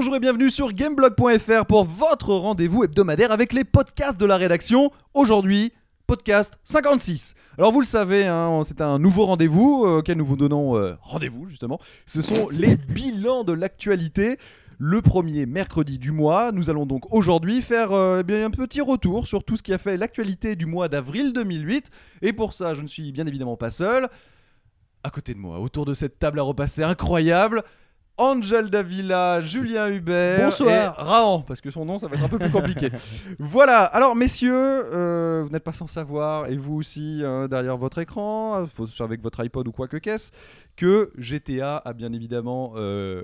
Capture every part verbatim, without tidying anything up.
Bonjour et bienvenue sur gameblog point f r pour votre rendez-vous hebdomadaire avec les podcasts de la rédaction. Aujourd'hui, podcast cinquante-six. Alors vous le savez, hein, c'est un nouveau rendez-vous euh, auquel nous vous donnons euh, rendez-vous justement. Ce sont les bilans de l'actualité. Le premier mercredi du mois, nous allons donc aujourd'hui faire euh, eh bien, un petit retour sur tout ce qui a fait l'actualité du mois d'avril deux mille huit. Et pour ça, je ne suis bien évidemment pas seul. À côté de moi, autour de cette table à repasser incroyable, Angel Davila, Julien Hubert Bonsoir. et Rahan, parce que son nom ça va être un peu plus compliqué. Voilà, alors messieurs, euh, vous n'êtes pas sans savoir, et vous aussi euh, derrière votre écran, avec votre iPod ou quoi que qu'est-ce, que G T A a bien évidemment euh,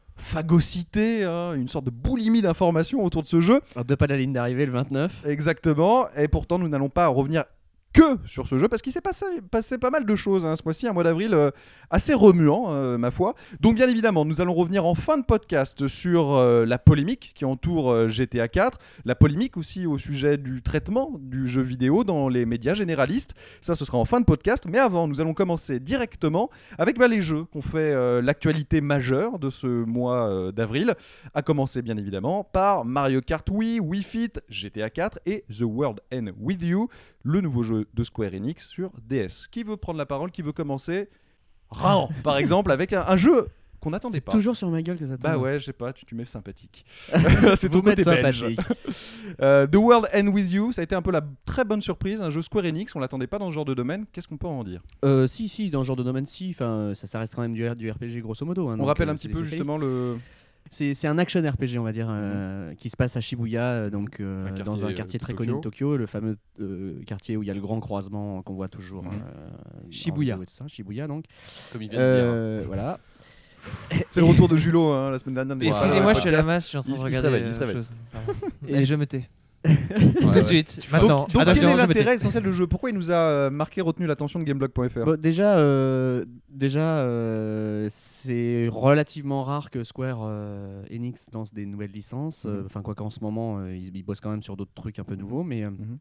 phagocyté, hein, une sorte de boulimie d'informations autour de ce jeu. Alors, deux pas de la ligne d'arrivée le vingt-neuf. Exactement, et pourtant nous n'allons pas revenir que sur ce jeu parce qu'il s'est passé, passé pas mal de choses hein, ce mois-ci, un mois d'avril euh, assez remuant euh, ma foi. Donc bien évidemment nous allons revenir en fin de podcast sur euh, la polémique qui entoure euh, G T A quatre, la polémique aussi au sujet du traitement du jeu vidéo dans les médias généralistes. Ça ce sera en fin de podcast, mais avant nous allons commencer directement avec bah, les jeux qu'on fait euh, l'actualité majeure de ce mois euh, d'avril, à commencer bien évidemment par Mario Kart Wii, Wii Fit, G T A quatre et The World Ends With You, le nouveau jeu de Square Enix sur D S. Qui veut prendre la parole? Qui veut commencer? Rahan, par exemple, avec un, un jeu qu'on n'attendait pas. Toujours sur ma gueule que ça tombe. Bah ouais, je sais pas, tu, tu m'ets sympathique. C'est Vous ton côté m'êtes belge. sympathique. euh, The World Ends With You, ça a été un peu la très bonne surprise, un jeu Square Enix, on l'attendait pas dans ce genre de domaine. Qu'est-ce qu'on peut en dire? Euh, si, si, dans ce genre de domaine, si. Enfin, ça, ça reste quand même du, du R P G grosso modo. Hein, On donc, rappelle euh, un petit c'est peu des spécialistes. justement le... C'est, c'est un action R P G, on va dire, euh, mmh. qui se passe à Shibuya, euh, donc euh, un quartier, dans un quartier euh, très Tokyo. connu de Tokyo, le fameux euh, quartier où il y a le grand croisement qu'on voit toujours. Mmh. Euh, Shibuya. et ça, Shibuya, donc. Comme il vient de Euh, voilà. C'est le retour de Julo hein, la semaine dernière. dire. Excusez-moi, Ouais, je suis à la podcast. masse, je suis en train Il- de il se regarder réveille, il euh, se réveille. chose. Pardon. Et- Et je me tais. Ouais, Tout de ouais. suite. Maintenant. Donc, donc Attention, quel est je me tais. l'intérêt essentiel du jeu? Pourquoi il nous a euh, marqué, retenu l'attention de gameblog point f r? Bon, déjà, euh, déjà euh, c'est relativement rare que Square euh, Enix lance des nouvelles licences. Mhm. Enfin, quoi qu'en ce moment, euh, ils, ils bossent quand même sur d'autres trucs un peu nouveaux. Mais euh, Mhm.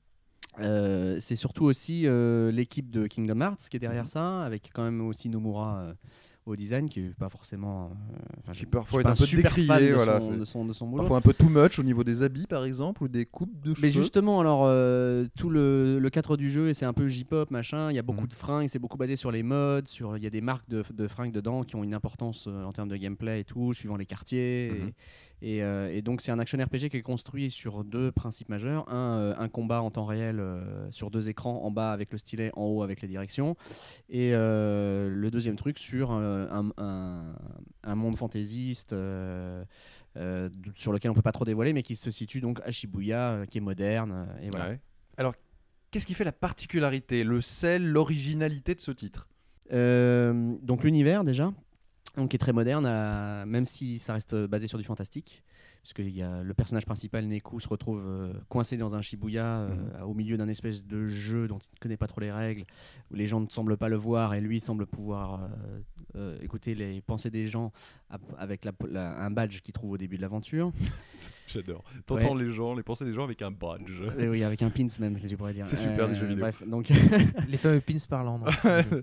euh, c'est surtout aussi euh, l'équipe de Kingdom Hearts qui est derrière Mhm. ça, avec quand même aussi Nomura euh, au design, qui est pas forcément. euh, Enfin, Qui je parfois je suis est pas un peu super décrié, fan de, voilà, son, c'est- de, son, de son boulot. Parfois un peu too much au niveau des habits par exemple ou des coupes de cheveux. Mais justement, alors euh, tout le, le cadre du jeu, c'est un peu J-pop, machin. Il y a beaucoup Mhm. de fringues, c'est beaucoup basé sur les modes, sur il y a des marques de, de fringues dedans qui ont une importance euh, en termes de gameplay et tout, suivant les quartiers. Mhm. Et, et, euh, et donc c'est un action R P G qui est construit sur deux principes majeurs. Un, euh, un combat en temps réel euh, sur deux écrans, en bas avec le stylet, en haut avec les directions. Et euh, le deuxième truc sur euh, un, un, un monde fantaisiste. Euh, euh, sur lequel on peut pas trop dévoiler, mais qui se situe donc à Shibuya, euh, qui est moderne, euh, et voilà. Ouais. Alors, qu'est-ce qui fait la particularité, le sel, l'originalité de ce titre? Euh, donc l'univers déjà, donc qui est très moderne, à- même si ça reste basé sur du fantastique, parce que il y a le personnage principal Neku se retrouve euh, coincé dans un Shibuya euh, Mhm. au milieu d'un espèce de jeu dont il ne connaît pas trop les règles, où les gens ne semblent pas le voir et lui semble pouvoir euh, euh, écouter les pensées des gens ap- avec la- la- un badge qu'il trouve au début de l'aventure. J'adore. T'entends les gens, les pensées des gens avec un badge. Et oui, avec un pins même, si tu pourrais dire. C'est super, les jeux vidéo. Bref, donc Les fameux pins parlants. non.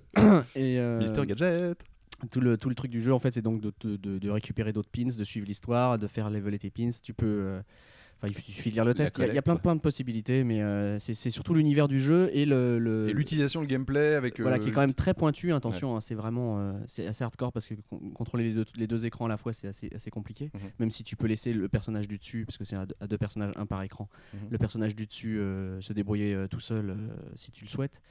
et euh, Mister Gadget. tout le tout le truc du jeu en fait, c'est donc de, de, de- de récupérer d'autres pins, de suivre l'histoire, de faire leveler tes pins. Tu peux, euh, enfin, il suffit de lire le test. Il y a- il y, a plein collecte, plein de possibilités, mais euh, c'est c'est surtout l'univers du jeu et le, le- Et l'utilisation, le gameplay avec. voilà, euh, qui est quand même très pointu. Attention, hein, c'est vraiment euh, c'est assez hardcore parce que con- contrôler les deux, les deux écrans à la fois, c'est assez, assez compliqué. Mhm. Même si tu peux laisser le personnage du dessus, parce que c'est à deux, à deux personnages, un par écran, Mhm. le personnage du dessus euh, se débrouiller euh, tout seul euh, si tu le souhaites.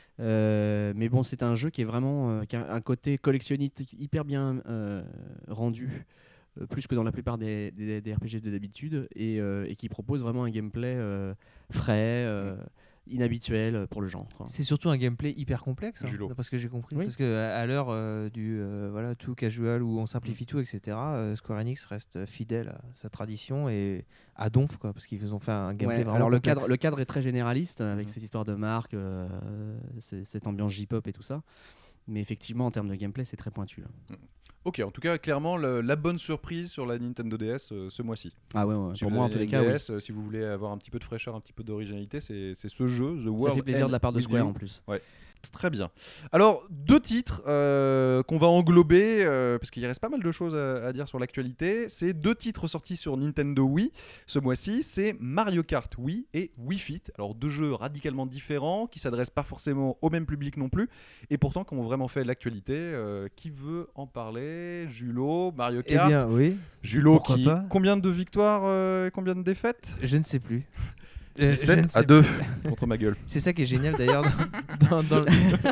Euh, mais bon, c'est un jeu qui est vraiment euh, qui a un côté collectionniste hyper bien euh, rendu. euh, Plus que dans la plupart des, des- des R P G de d'habitude, et, euh, et qui propose vraiment un gameplay euh, frais, euh, inhabituel pour le genre, quoi. C'est surtout un gameplay hyper complexe, hein, Julo. d'après ce que j'ai compris. Oui. Parce qu'à à l'heure euh, du euh, voilà, tout casual où on simplifie tout, et cetera, euh, Square Enix reste fidèle à sa tradition et à donf, quoi, parce qu'ils ont fait un gameplay Ouais, vraiment alors le complexe. cadre, le cadre est très généraliste avec Mhm. cette histoire de marque, euh, c'est- cette ambiance J-pop et tout ça. Mais effectivement, en termes de gameplay, c'est très pointu, là. Ok, en tout cas, clairement, le- la bonne surprise sur la Nintendo D S euh, ce mois-ci. Ah ouais, ouais, Si pour vous moi, en avez tous les une cas, oui. D S, euh, si vous voulez avoir un petit peu de fraîcheur, un petit peu d'originalité, c'est c'est ce jeu, The World Ça fait plaisir Ends de la part de With Square You. en plus. Très bien. Alors, deux titres euh, qu'on va englober, euh, parce qu'il reste pas mal de choses à, à dire sur l'actualité. C'est deux titres sortis sur Nintendo Wii ce mois-ci. C'est Mario Kart Wii et Wii Fit. Alors, deux jeux radicalement différents, qui s'adressent pas forcément au même public non plus, et pourtant qui ont vraiment fait l'actualité. Euh, qui veut en parler? Julo, Mario Eh Kart. bien, oui. Julo, pourquoi qui... pas. Combien de victoires, euh, combien de défaites? Je ne sais plus. Euh, je ne sept sais à deux contre ma gueule. C'est ça qui est génial d'ailleurs dans, dans- dans le-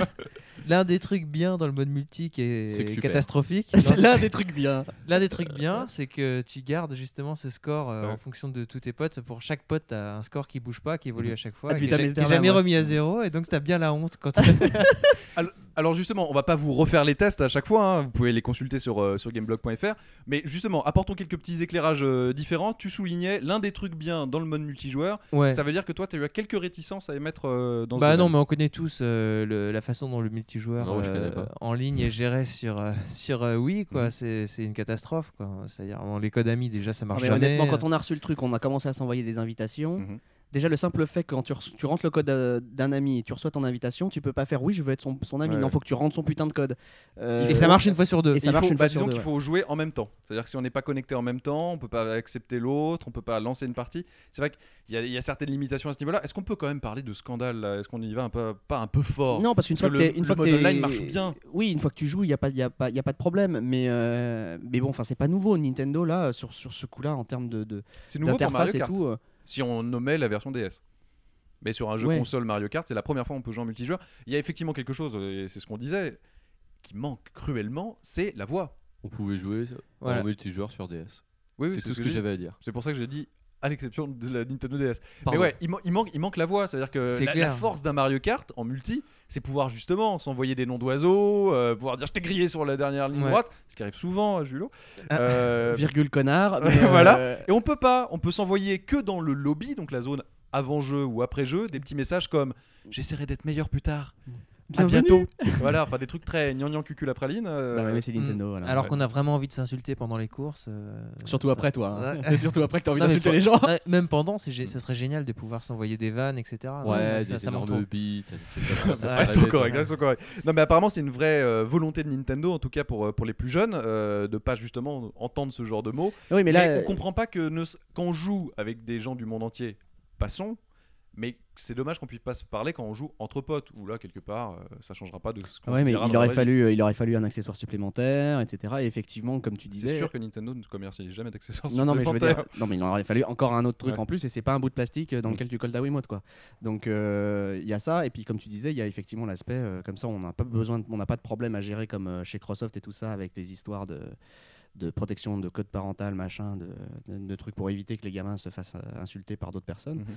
l'un des trucs bien dans le mode multi qui est, C'est que tu catastrophique. C'est Non, l'un des trucs bien. l'un des trucs bien, c'est que tu gardes justement ce score euh, Ouais. en fonction de tous tes potes. Pour chaque pote, tu as un score qui bouge pas, qui évolue Mhm. à chaque fois, Ad et qui est vitam ja- qui est aeternam, jamais ouais. remis à zéro, et donc tu as bien la honte quand Alors- Alors justement, on va pas vous refaire les tests à chaque fois, hein. Vous pouvez les consulter sur, euh, sur gameblog point f r. Mais justement, apportons quelques petits éclairages euh, différents. Tu soulignais l'un des trucs bien dans le mode multijoueur. Ouais. Ça veut dire que toi, tu as eu quelques réticences à émettre euh, dans ce Bah non, domaine. mais on connaît tous euh, le- la façon dont le multijoueur Non, je euh, connais pas. en ligne est géré sur, euh, sur euh, Wii, quoi. Mhm. C'est, c'est une catastrophe, quoi. C'est-à-dire, bon, les codes amis, déjà, ça marche Mais jamais. honnêtement, quand on a reçu le truc, on a commencé à s'envoyer des invitations. Mhm. Déjà, le simple fait que quand tu, reço- tu rentres le code euh, d'un ami et tu reçois ton invitation, tu peux pas faire oui, je veux être son, son ami. Ouais. Non, faut que tu rentres son putain de code. Euh, Et ça marche une fois sur deux. Et ça Il marche faut- une bah, fois sur disons deux, qu'il ouais. faut jouer en même temps. C'est-à-dire que si on n'est pas connecté en même temps, on peut pas accepter l'autre, on peut pas lancer une partie. C'est vrai qu'il y a, il y a certaines limitations à ce niveau-là. Est-ce qu'on peut quand même parler de scandale là? Est-ce qu'on y va un peu, pas un peu fort? Non, parce qu'une Parce fois que que, le- t'es- une le fois que mode t'es- online marche bien. Oui, une fois que tu joues, il y a pas, il y a pas, il y a pas de problème. Mais euh, mais bon, enfin, c'est pas nouveau. Nintendo là, sur sur ce coup-là, en termes de, de C'est nouveau pour d'interface Mario et Kart. tout. euh, Si on nommait la version D S. Mais sur un jeu Ouais. console Mario Kart, c'est la première fois qu'on peut jouer en multijoueur. Il y a effectivement quelque chose, et c'est ce qu'on disait, qui manque cruellement, c'est la voix. On pouvait jouer Voilà. en multijoueur sur D S. Oui, oui, c'est tout ce j'ai que dit. j'avais à dire. C'est pour ça que j'ai dit à l'exception de la Nintendo D S. Pardon. Mais ouais, il, man- il manque, il manque la voix. C'est-à-dire que C'est la, clair. la force d'un Mario Kart en multi, c'est pouvoir justement s'envoyer des noms d'oiseaux, euh, pouvoir dire je t'ai grillé sur la dernière ligne Ouais. droite, ce qui arrive souvent à Julo. Ah. Euh, virgule connard. mais, Voilà. euh, Et on peut pas, on peut s'envoyer que dans le lobby, donc la zone avant jeu ou après jeu, des petits messages comme j'essaierai d'être meilleur plus tard. À Bienvenue. bientôt. Voilà, enfin des trucs très gnangnan cucul la praline. euh, Bah ouais, mais c'est Mm. Nintendo. Voilà. Alors Ouais. qu'on a vraiment envie de s'insulter pendant les courses. euh, Surtout ça- après toi. hein. Ouais. Et surtout après que t'as envie Non, mais d'insulter pour- les gens. Ouais, même pendant, c'est gé- ça serait génial de pouvoir s'envoyer des vannes, et cetera. Non, Ouais, ça, des ça, ça me énormes retrouve. beats, et cetera. Ça Ouais, fait Reste rêver, correct, quoi. reste correct. Non, mais apparemment, c'est une vraie euh, volonté de Nintendo, en tout cas pour, euh, pour les plus jeunes, euh, de pas justement entendre ce genre de mots. Oui, mais Mais, là, euh, on comprend pas que ne s- quand on joue avec des gens du monde entier, passons. Mais c'est dommage qu'on puisse pas se parler quand on joue entre potes, où là, quelque part, euh, ça changera pas de ce qu'on ouais, se mais dira il dans la aurait vraie vie. fallu, euh, il aurait fallu un accessoire supplémentaire, et cetera. Et effectivement, comme tu C'est disais. sûr que Nintendo ne commercialise jamais d'accessoires Non, non, mais je veux dire, supplémentaires. non, mais il aurait fallu encore un autre truc Ouais. en plus, et c'est pas un bout de plastique euh, dans Mm. lequel tu colles ta Wiimote, quoi. Donc euh, il y a ça, et puis comme tu disais, il y a effectivement l'aspect euh, comme ça, on n'a pas besoin, de- on n'a pas de problème à gérer comme euh, chez Microsoft et tout ça avec les histoires de de protection de code parental, machin, de, de, de trucs pour éviter que les gamins se fassent euh, insulter par d'autres personnes. Mhm.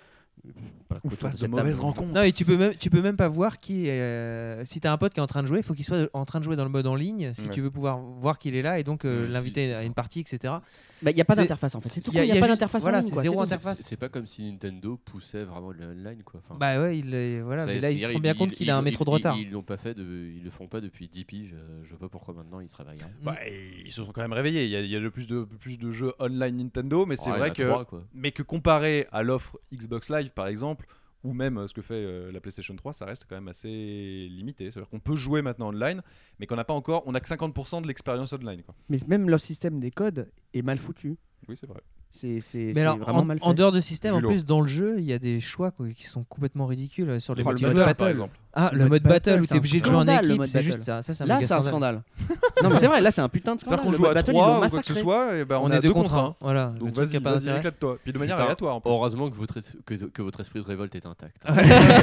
Pas Ou autour face de cette mauvaises table. rencontres. Non, et tu peux même, tu peux même pas voir qui. est, euh, si t'as un pote qui est en train de jouer, il faut qu'il soit en train de jouer dans le mode en ligne. Si Ouais. tu veux pouvoir voir qu'il est là et donc euh, Ouais, l'inviter si- à une partie, et cetera. Bah, il n'y a pas C'est- d'interface en fait. C'est tout. il y a- Il n'y il y a, a pas juste- d'interface. voilà, en ligne, c'est quoi. zéro tout. interface. C'est c'est pas comme si Nintendo poussait vraiment le online, quoi. Enfin, Bah ouais, il est, voilà. ça- Mais là, ils c'est- se rendent bien compte qu'il a un ils- métro de ils- retard. Ils, ils l'ont pas fait, de, ils le font pas depuis dix piges. euh, Je vois pas pourquoi maintenant ils se réveillent. Bah, ils se sont quand même réveillés. Il y a, il y a de plus de plus de jeux online Nintendo, mais c'est Ouais, il y en vrai a que trois, quoi. mais que comparé à l'offre Xbox Live par exemple, ou même euh, ce que fait euh, la PlayStation trois, ça reste quand même assez limité. C'est-à-dire qu'on peut jouer maintenant online, mais qu'on n'a pas encore, on a que cinquante pour cent de l'expérience online, quoi. Mais même leur système des codes est mal foutu. Oui, c'est vrai. C'est c'est- Mais c'est alors, vraiment en, mal fait. en dehors de système, en Julo. plus dans le jeu, il y a des choix quoi, qui sont complètement ridicules euh, sur les Oh, le multijoueurs. mode par battle. exemple. Ah, Le le mode mode battle battle, où c'est t'es un obligé de jouer en scandale, le équipe, mode c'est battle. juste ça. Ça, c'est un Là, méga c'est un scandale. scandale. Non, mais c'est vrai, là, c'est un putain de C'est-à-dire scandale. qu'on Le joue mode à battle, ils trois l'ont ou quoi que ce massacré. soit, et ben on, On est à est deux deux contre un. Voilà. Donc le truc qui a vas-y, pas vas-y, d'intérêt. éclate-toi. Puis de manière Putain, aléatoire en plus. Heureusement que votre, es- que, que votre esprit de révolte est intact. Non,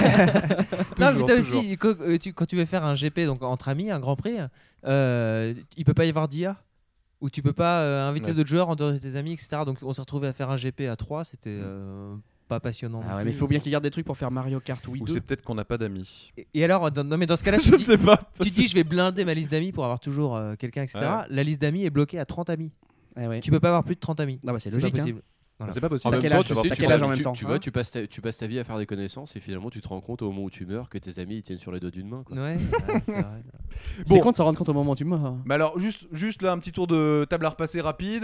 mais Toujours, t'as toujours. aussi, quand, euh, tu, quand tu veux faire un G P donc entre amis, un Grand Prix, euh, il peut pas y avoir d'I A. Ou tu peux pas euh, inviter Ouais. d'autres joueurs en dehors de tes amis, et cetera. Donc on s'est retrouvé à faire un G P à trois, c'était euh, pas passionnant. Ah ouais, non mais il plus. faut bien qu'ils gardent des trucs pour faire Mario Kart Wii Ou deux. c'est peut-être qu'on n'a pas d'amis. Et, et alors, dans, non, mais dans ce cas-là, Je tu ne dis, sais pas. tu dis je vais blinder ma liste d'amis pour avoir toujours euh, quelqu'un, et cetera. La liste d'amis est bloquée à trente amis. Ah ouais. Tu peux pas avoir plus de trente amis. Non, bah, c'est C'est logique. pas hein. possible. Voilà. C'est pas En possible. même quel temps, âge, tu t'as sais, quel tu, âge vois, en même tu- temps, tu hein vois, tu passes, ta, tu passes ta vie à faire des connaissances et finalement tu te rends compte au moment où tu meurs que tes amis ils tiennent sur les doigts d'une main. Quoi. Ouais, ouais, c'est vrai. C'est Bon. con de s'en rendre compte au moment où tu meurs. Mais alors, juste, juste là, un petit tour de table à repasser rapide.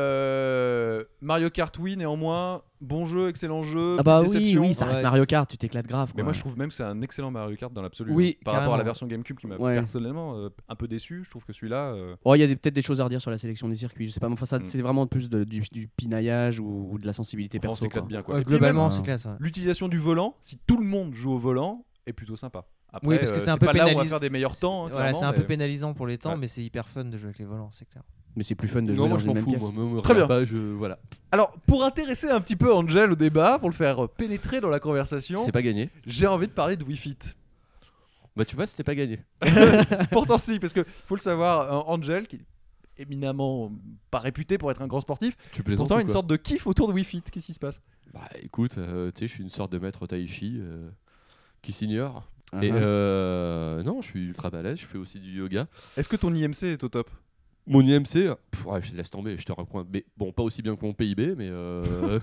Euh, Mario Kart, oui, néanmoins. Bon jeu, excellent jeu. Ah bah petite oui, déception. oui, ça reste Ouais, Mario Kart, tu t'éclates grave. Mais quoi. moi, je trouve même que c'est un excellent Mario Kart dans l'absolu. Oui, hein. Par rapport à la carrément. version GameCube qui m'a Ouais. personnellement euh, un peu déçu. Je trouve que celui-là. euh, Oh, il y a des- peut-être des choses à redire sur la sélection des circuits, je sais pas, mais enfin, ça, Mm. c'est vraiment plus de- du, du pinaillage ou, ou de la sensibilité on perso. s'éclate quoi. bien. Quoi. Ouais, Et puis globalement, même, c'est euh, classe. ouais. l'utilisation du volant, si tout le monde joue au volant, est plutôt sympa. Après, Oui, parce que euh, c'est un peu pas là où on va pénalis- faire des meilleurs temps. hein, Voilà, c'est un clairement, peu mais- pénalisant pour les temps, Ouais. mais c'est hyper fun de jouer avec les volants, c'est clair. Mais c'est plus fun de Non, jouer moi dans je une m'en même fous. pièce. Moi, me Très regarde bien. Pas, je, voilà. Alors, pour intéresser un petit peu Angel au débat, pour le faire pénétrer dans la conversation, C'est pas gagné. j'ai envie de parler de Wii Fit. Bah tu vois, c'était pas gagné. Pourtant, si, parce que faut le savoir, euh, Angel, qui est éminemment pas réputé pour être un grand sportif, Tu plaisantes pourtant ou une quoi sorte de kiff autour de Wii Fit. Qu'est-ce qui se passe? Bah écoute, euh, tu sais, je suis une sorte de maître Taichi euh, qui s'ignore. Ah Et ah. euh, non, je suis ultra balèze, je fais aussi du yoga. Est-ce que ton I M C est au top? Mon I M C, pff, ouais, je laisse tomber, je te reprends. Mais bon, pas aussi bien que mon P I B, mais euh,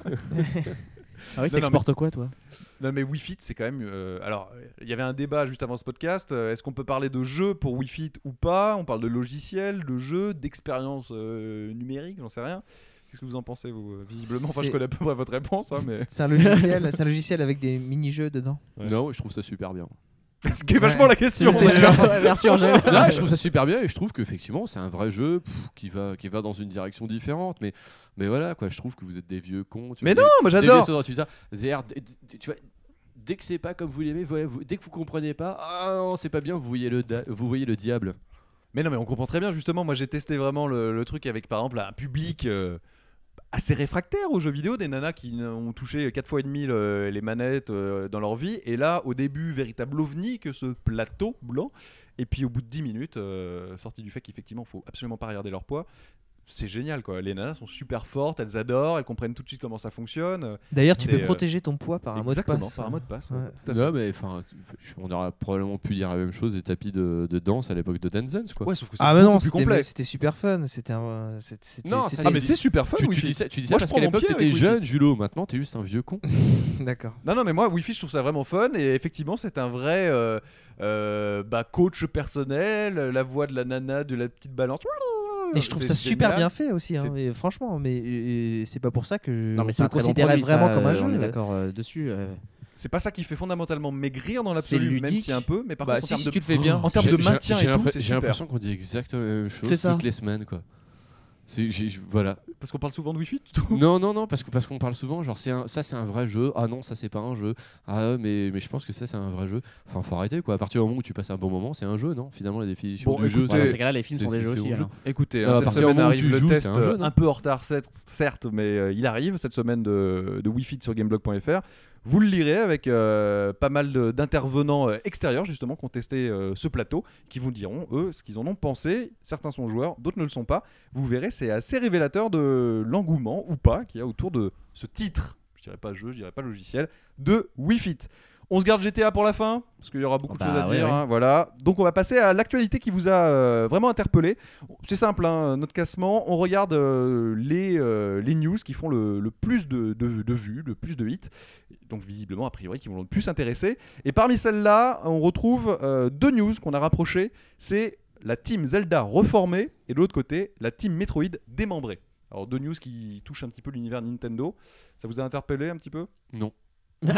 Ah oui, Non, non, t'exportes quoi, toi? Non, mais Wii Fit, c'est quand même. euh, alors, il y avait un débat juste avant ce podcast. euh, Est-ce qu'on peut parler de jeu pour Wii Fit ou pas? On parle de logiciel, de jeu, d'expérience euh, numérique, j'en sais rien. Qu'est-ce que vous en pensez, vous euh, Visiblement, enfin, je C'est- connais à peu près votre réponse, hein, mais. C'est un logiciel, c'est un logiciel avec des mini-jeux dedans. Ouais. non, je trouve ça super bien. Ce qui est vachement la question. C'est sûr. Ouais, merci Angèle. Là, je trouve ça super bien et je trouve qu'effectivement, c'est un vrai jeu pff, qui, va, qui va dans une direction différente. Mais, mais voilà, quoi, je trouve que vous êtes des vieux cons. Tu Mais vois, non, des- moi des j'adore. vieux sur Twitter. C'est-à-dire, d- d- tu vois, dès que c'est pas comme vous l'aimez, vous- vous- dès que vous comprenez pas, ah non, c'est pas bien, vous voyez le, da- vous voyez le diable. Mais non, mais on comprend très bien, justement. Moi, j'ai testé vraiment le, le truc avec, par exemple, un public euh, assez réfractaire aux jeux vidéo, des nanas qui ont touché quatre fois et demi le- les manettes euh, dans leur vie. Et là, au début, véritable ovni que ce plateau blanc. Et puis, au bout de dix minutes, euh, sorti du fait qu'effectivement, il faut absolument pas regarder leur poids. C'est génial, quoi. Les nanas sont super fortes, elles adorent, elles comprennent tout de suite comment ça fonctionne. D'ailleurs, tu C'est, peux euh, protéger ton poids par un mot de Exactement, passe. par un mot de passe. Ouais. ouais, tout à fait. Non, mais enfin, je- on aurait probablement pu dire la même chose des tapis de, de danse à l'époque de Dance Dance, quoi. Ouais, sauf que c'est Ah, mais beaucoup non, plus c'était complet. c'était super fun. C'était un. c'était- c'était- Non, ça, c'était- Ah, mais c'est super fun, Tu, Wii tu Fit. dis ça, tu dis ça Moi, je parce prends qu'à mon l'époque pied t'étais avec Wii jeune, Fit. Julo. Maintenant, t'es juste un vieux con. D'accord. Non, non, mais moi, Wii Fit, je trouve ça vraiment fun. Et effectivement, c'est un vrai euh, euh, bah, coach personnel. La voix de la nana, de la petite balance. Et je trouve C'est ça super génial. bien fait aussi, hein, C'est- et franchement, mais et- et c'est pas pour ça que Non, mais on c'est peut un le très bon considérer produit, vraiment ça, comme un euh, jeu. On est d'accord euh, dessus. euh. C'est pas ça qui fait fondamentalement maigrir dans l'absolu, même ludique. si un peu. Mais par Bah, contre, en si, termes si de... tu le fais bien. En termes J'ai- de j'ai- maintien j'ai et tout, l'impre- c'est J'ai super. l'impression qu'on dit exactement la même chose C'est ça. toutes les semaines, quoi. C'est, j'ai- je- voilà. Parce qu'on parle souvent de Wii Fit. Non, non, non, parce que parce qu'on parle souvent, genre c'est un, ça c'est un vrai jeu. Ah non, ça c'est pas un jeu. Ah mais mais je pense que ça c'est un vrai jeu. Enfin, faut arrêter quoi. À partir du moment où tu passes un bon moment, c'est un jeu, non? Finalement, la définition Bon, du jeu, écoutez, Ouais, dans c'est ces cas-là, les films c'est- sont des c'est- jeux c'est aussi. bon alors. Écoutez, Non, hein, à cette partir du semaine moment où arrive tu le joues, test c'est un jeu, euh, non un peu en retard, certes, certes, mais euh, il arrive cette semaine de, de Wii Fit sur gameblog point f r. Vous le lirez avec euh, pas mal de- d'intervenants euh, extérieurs justement qui ont testé euh, ce plateau, qui vous diront eux ce qu'ils en ont pensé. Certains sont joueurs, d'autres ne le sont pas. Vous verrez, c'est assez révélateur de l'engouement ou pas qu'il y a autour de ce titre. Je dirais pas jeu, je dirais pas logiciel de Wii Fit. On se garde G T A pour la fin parce qu'il y aura beaucoup Bah de choses à ouais, dire. ouais. hein, voilà. Donc on va passer à l'actualité qui vous a euh, vraiment interpellé. C'est simple, hein, notre classement. On regarde euh, les, euh, les news qui font le, le plus de, de, de vues, le plus de hits. Donc visiblement, a priori, qui vont le plus intéresser. Et parmi celles-là, on retrouve euh, deux news qu'on a rapprochées. C'est la team Zelda reformée et de l'autre côté, la team Metroid démembrée. Alors deux news qui touchent un petit peu l'univers Nintendo. Ça vous a interpellé un petit peu? non. C'est-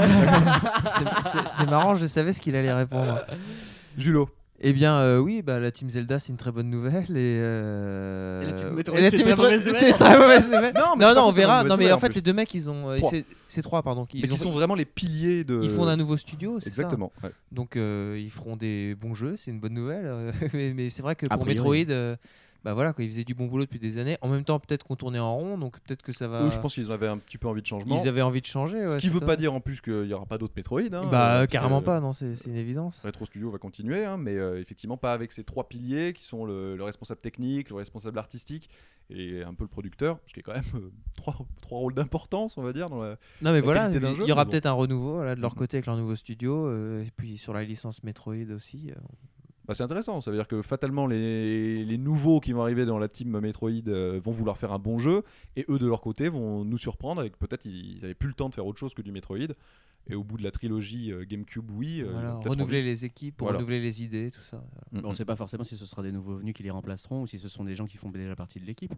c'est- C'est marrant, je savais ce qu'il allait répondre. Julo. Eh bien, euh, oui, bah, la Team Zelda, c'est une très bonne nouvelle. Et, euh, Et la Team Metroid, et la c'est Team une très Metroid, mauvaise nouvelle. c'est une très mauvaise nouvelle. Non, mais Non, c'est pas non, on forcément verra. une Non, mauvaise mais nouvelle, en fait, plus. les deux mecs, ils ont. euh, Trois. c'est- C'est trois, pardon. Ils, Mais qui ont- sont vraiment les piliers de. ils font un nouveau studio, c'est ça. Exactement. ouais. Donc, euh, ils feront des bons jeux, c'est une bonne nouvelle. euh, mais mais c'est vrai que A pour priori. Metroid, euh, bah voilà, quoi, ils faisaient du bon boulot depuis des années. En même temps, peut-être qu'on tournait en rond, donc peut-être que ça va. Eux, je pense qu'ils avaient un petit peu envie de changement. Ils avaient envie de changer. Ce ouais, qui c'est veut ça. pas dire en plus qu'il n'y aura pas d'autres Metroid. hein, euh, Bah, parce carrément que pas, non, c'est c'est une évidence. Retro Studio va continuer, hein, mais euh, effectivement pas avec ces trois piliers qui sont le, le responsable technique, le responsable artistique et un peu le producteur, ce qui est quand même euh, trois, trois rôles d'importance, on va dire. Dans la... Non mais la voilà, qualité d'un il jeu, y aura mais bon. peut-être un renouveau voilà, de leur côté avec leur nouveau studio, euh, et puis sur la licence Metroid aussi. euh. Bah, c'est intéressant, ça veut dire que fatalement les, les nouveaux qui vont arriver dans la team Metroid euh, vont vouloir faire un bon jeu et eux de leur côté vont nous surprendre avec peut-être ils n'avaient plus le temps de faire autre chose que du Metroid et au bout de la trilogie euh, GameCube Wii, euh, Voilà, ils ont peut-être renouveler envie- les équipes, pour Voilà. renouveler les idées, tout ça. Mm, On ne mm. sait pas forcément si ce sera des nouveaux venus qui les remplaceront ou si ce sont des gens qui font déjà partie de l'équipe.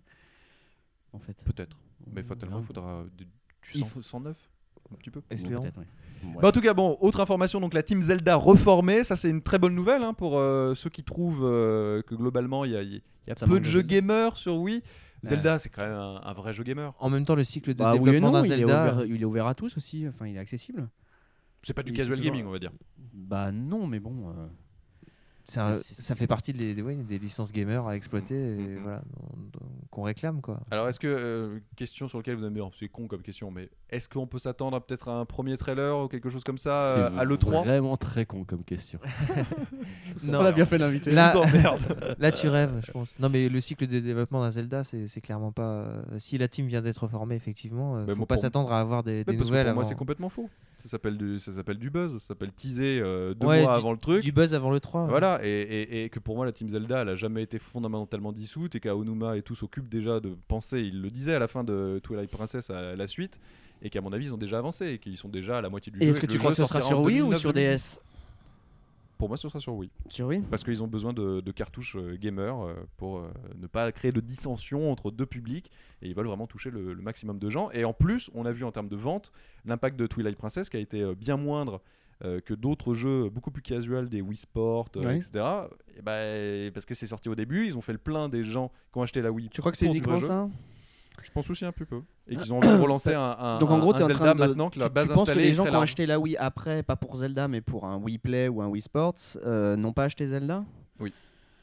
En fait. Peut-être, mais On fatalement il verra. faudra du, du Il cent- cent neuf un petit peu. Espérons. Peut-être, oui. Ouais. Bah, en tout cas, bon, autre information, donc la team Zelda reformée, ça c'est une très bonne nouvelle hein, pour euh, ceux qui trouvent euh, que globalement il y a, il y a Ça peu manque de de jeux Zelda. gamers sur Wii. Zelda, c'est quand même un, un vrai jeu gamer. En même temps, le cycle de Bah oui et développement non, d'un il est, Zelda. ouvert, il est ouvert à tous aussi, enfin il est accessible. C'est pas du Oui, casual c'est toujours- gaming, on va dire. Bah non, mais bon. euh, C'est un- C'est- c'est- ça fait partie des, des, ouais, des licences gamers à exploiter et Mhm. voilà, dont- dont- qu'on réclame quoi. Alors, est-ce que, euh, question sur laquelle vous allez me dire, c'est con comme question, mais est-ce qu'on peut s'attendre à peut-être un premier trailer ou quelque chose comme ça euh, à l'E trois? Vraiment très con comme question. Non, on a bien fait l'inviter. Là- Je vous emmerde. Là, tu rêves, je pense. Non, mais le cycle de développement d'un Zelda, c'est c'est clairement pas. euh, si la team vient d'être formée, effectivement, euh, Bah, faut moi, pas pour- s'attendre à avoir des, Ouais, des parce que nouvelles pour moi, avant. c'est complètement faux. Ça s'appelle du, ça s'appelle du buzz, ça s'appelle teaser euh, deux Ouais, mois du- avant le truc. Du buzz avant le trois. Voilà, et, et- et que pour moi, la team Zelda, elle a jamais été fondamentalement dissoute et qu'Aonuma et tout s'occupent déjà de penser, il le disait à la fin de Twilight Princess à la suite, et qu'à mon avis, ils ont déjà avancé et qu'ils sont déjà à la moitié du Et jeu. est-ce que et tu le crois jeu que ce sera sortira sur en Wii ou deux mille neuf, sur deux mille D dix? S? Pour moi, ce sera sur Wii. Sur Wii. Parce qu'ils ont besoin de, de cartouches euh, gamer euh, pour euh, ne pas créer de dissension entre deux publics et ils veulent vraiment toucher le, le maximum de gens. Et en plus, on a vu en termes de vente l'impact de Twilight Princess qui a été euh, bien moindre euh, que d'autres jeux beaucoup plus casual, des Wii Sport, euh, Ouais. et cetera. Et bah, parce que c'est sorti au début, ils ont fait le plein des gens qui ont acheté la Wii. Tu crois que c'est pour du uniquement vrai jeu. ça? Je pense aussi un peu peu. Et qu'ils ont envie de relancer un, un, Donc en gros, un tu es en Zelda train de. maintenant que la tu- base tu penses que installée les est gens très qui ont large. acheté la Wii après, pas pour Zelda, mais pour un Wii Play ou un Wii Sports, euh, n'ont pas acheté Zelda? Oui.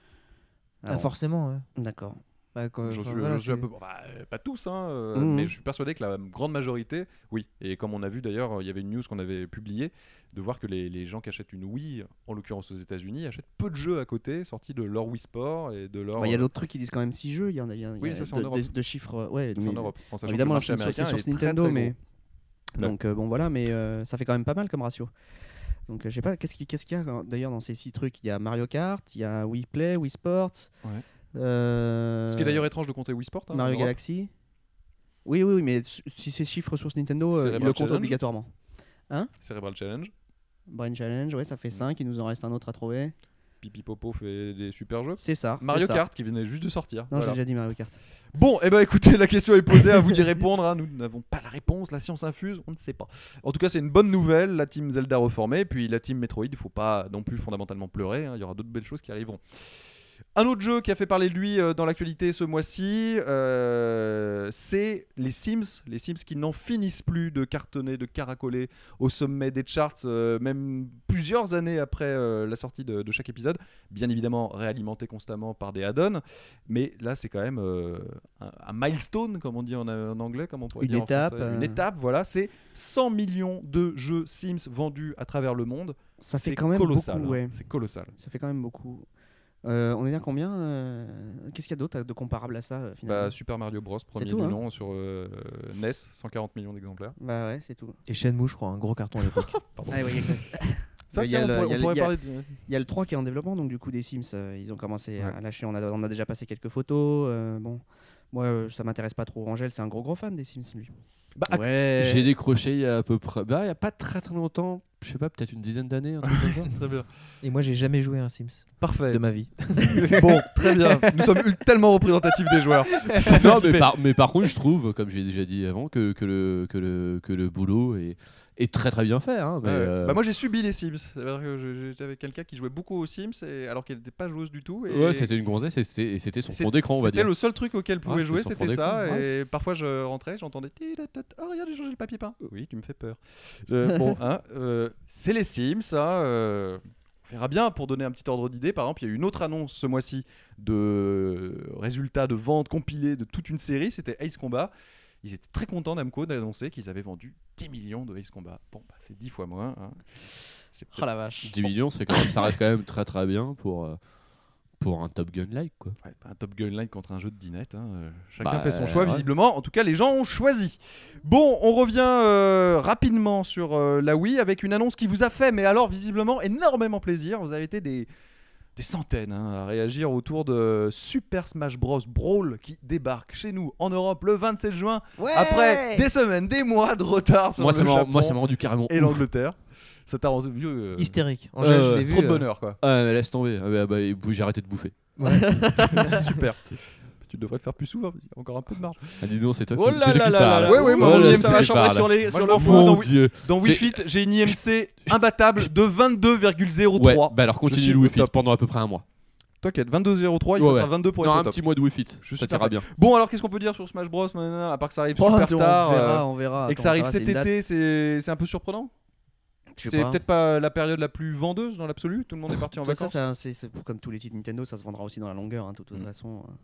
Ah, Ah bon. forcément. ouais. D'accord. Bah, quoi, Je enfin, suis- voilà, je suis un c'est- peu- bah, euh, pas tous, hein, euh, Mhm. mais je suis persuadé que la grande majorité, oui. Et comme on a vu d'ailleurs, il y avait une news qu'on avait publiée, de voir que les, les gens qui achètent une Wii, en l'occurrence aux États-Unis, achètent peu de jeux à côté, sortis de leur Wii Sport et de leur. Bah, il y a d'autres trucs qui disent quand même six jeux. Il y en a, il y a- il y Oui, a ça, c'est en de, Europe. de- de chiffres. euh, Ouais, C'est en mais- Europe. En sachant que Évidemment, le là, marché c'est sur, c'est américain sur est très, Nintendo, très mais. gros. Donc euh, bon voilà, mais euh, ça fait quand même pas mal comme ratio. Donc euh, je sais pas, qu'est-ce qu'il qu'est-ce qu'il y a quand- d'ailleurs dans ces six trucs? Il y a Mario Kart, il y a Wii Play, Wii Sports. Ouais. euh, Ce qui est d'ailleurs étrange de compter Wii Sport. hein, en Mario Europe. Galaxy. Oui, oui, oui, mais s- si c'est chiffres sur ce Nintendo, euh, Cerebral il le compte Challenge. obligatoirement. Cerebral Challenge. Brain Challenge, ouais, ça fait cinq, il nous en reste un autre à trouver. Pipi Popo fait des super jeux. C'est ça. Mario c'est ça. Kart qui venait juste de sortir. Non, Voilà. j'ai déjà dit Mario Kart. Bon, et ben écoutez, la question est posée, à vous d'y répondre. hein. Nous n'avons pas la réponse, la science infuse, on ne sait pas. En tout cas, c'est une bonne nouvelle, la team Zelda reformée, puis la team Metroid, il faut pas non plus fondamentalement pleurer, hein. Il y aura d'autres belles choses qui arriveront. Un autre jeu qui a fait parler de lui euh, dans l'actualité ce mois-ci, euh, c'est les Sims. Les Sims qui n'en finissent plus de cartonner, de caracoler au sommet des charts, euh, même plusieurs années après euh, la sortie de, de chaque épisode. Bien évidemment réalimenté constamment par des add-ons. Mais là, c'est quand même euh, un, un milestone, comme on dit en, en anglais, comme on pourrait Une dire en étape, français. euh. Une étape, voilà. C'est cent millions de jeux Sims vendus à travers le monde. Ça C'est fait quand même colossal. beaucoup, hein. ouais. C'est colossal. Ça fait quand même beaucoup. Euh, on est à combien euh, Qu'est-ce qu'il y a d'autre de comparable à ça euh, finalement? Bah, Super Mario Bros, premier tout, du hein. nom sur euh, N E S, cent quarante millions d'exemplaires. Bah ouais, c'est tout. Et Shenmue, je crois, un gros carton à l'époque. Pardon. Ah oui, exact. Ça, Il y a tiens, le- on pourrait, il y a on le- pourrait il y a- parler de... Il y a le trois qui est en développement, donc du coup des Sims, euh, ils ont commencé à Ouais. lâcher. On a, on a déjà passé quelques photos. euh, bon, moi euh, ça m'intéresse pas trop. Angèle, c'est un gros gros fan des Sims lui. Bah, à- ouais. J'ai décroché il y a à peu près. Bah, il y a pas très très longtemps. Je sais pas, peut-être une dizaine d'années, un truc comme ça. Très bien. Et moi, j'ai jamais joué à un Sims Parfait. de ma vie. Bon, très bien. Nous sommes ul- tellement représentatifs des joueurs. Ça fait Non, mais flipper. par, mais par contre, je trouve, comme j'ai déjà dit avant, que, que, le, que, le, que le boulot est, est très très bien fait. Hein, mais, Ouais, ouais. euh, Bah, moi j'ai subi les Sims. C'est-à-dire que je- j'étais avec quelqu'un qui jouait beaucoup aux Sims et... alors qu'elle n'était pas joueuse du tout. Et... ouais, c'était une gonzesse et c'était, et c'était son C'est- fond d'écran, on va C'était dire. le seul truc auquel elle pouvait Ouais, jouer, c'était son c'était fond ça. d'écran. Et parfois je rentrais, j'entendais oh regarde, j'ai changé le papier peint. Oui, tu me fais peur. Je- Bon, hein, euh, c'est les Sims. Hein, euh, on verra bien pour donner un petit ordre d'idée. Par exemple, il y a eu une autre annonce ce mois-ci de résultats de vente compilés de toute une série. C'était Ace Combat. Ils étaient très contents Namco d'annoncer qu'ils avaient vendu dix millions de Ace Combat. Bon, bah, c'est dix fois moins. Hein. C'est Oh peut-être- la vache. dix millions, c'est quand même, ça reste quand même très très bien pour, euh, pour un Top Gun-like. Quoi. Ouais, un Top Gun Line contre un jeu de dinette. Hein. euh, Chacun Bah, fait son choix, ouais. visiblement. En tout cas, les gens ont choisi. Bon, on revient euh, rapidement sur euh, la Wii avec une annonce qui vous a fait, mais alors visiblement, énormément plaisir. Vous avez été des, des centaines hein, à réagir autour de Super Smash Bros Brawl qui débarque chez nous en Europe le vingt-sept juin Ouais après des semaines, des mois de retard sur Moi, le ça m'a Japon moi, ça m'a rendu carrément et ouf. l'Angleterre. Ça t'a rendu euh, Hystérique. En Euh, général, je l'ai vu. trop de euh, bonheur quoi. Ah, mais laisse tomber. Ah, bah, bah, j'ai arrêté de bouffer. Super. Tu devrais le faire plus souvent, il y a encore un peu de marge. Ah, dis donc, c'est toi Oh qui, là c'est toi là qui là parles. là Ouais, ouais, moi, Oh mon là, I M c'est C toi va qui chambrer parles. sur les Moi, sur je le m'en fond. fous. Dans, Mon Wii- Dieu. dans Wii C'est- Fit, j'ai une I M C imbattable de vingt-deux virgule zéro Ouais, trois. bah alors Je continue suis le au Wii Fit top. pendant à peu près un mois. T'inquiète, vingt-deux virgule zéro trois, il Ouais, faudra ouais. vingt-deux pour Non, être un au top. petit mois de Wii Fit. Je suis Ça parfait. t'ira bien. Bon, alors qu'est-ce qu'on peut dire sur Smash Bros nanana, à part que ça arrive Oh, super on tard verra, euh, on verra. et que Attends, ça arrive va, cet c'est une date. été, c'est c'est un peu surprenant. Je sais C'est pas. peut-être pas la période la plus vendeuse dans l'absolu. Tout le monde est parti en Ça, ça, vacances. ça, c'est c'est comme tous les titres Nintendo, ça se vendra aussi dans la longueur, hein, de toute Mm. façon. euh.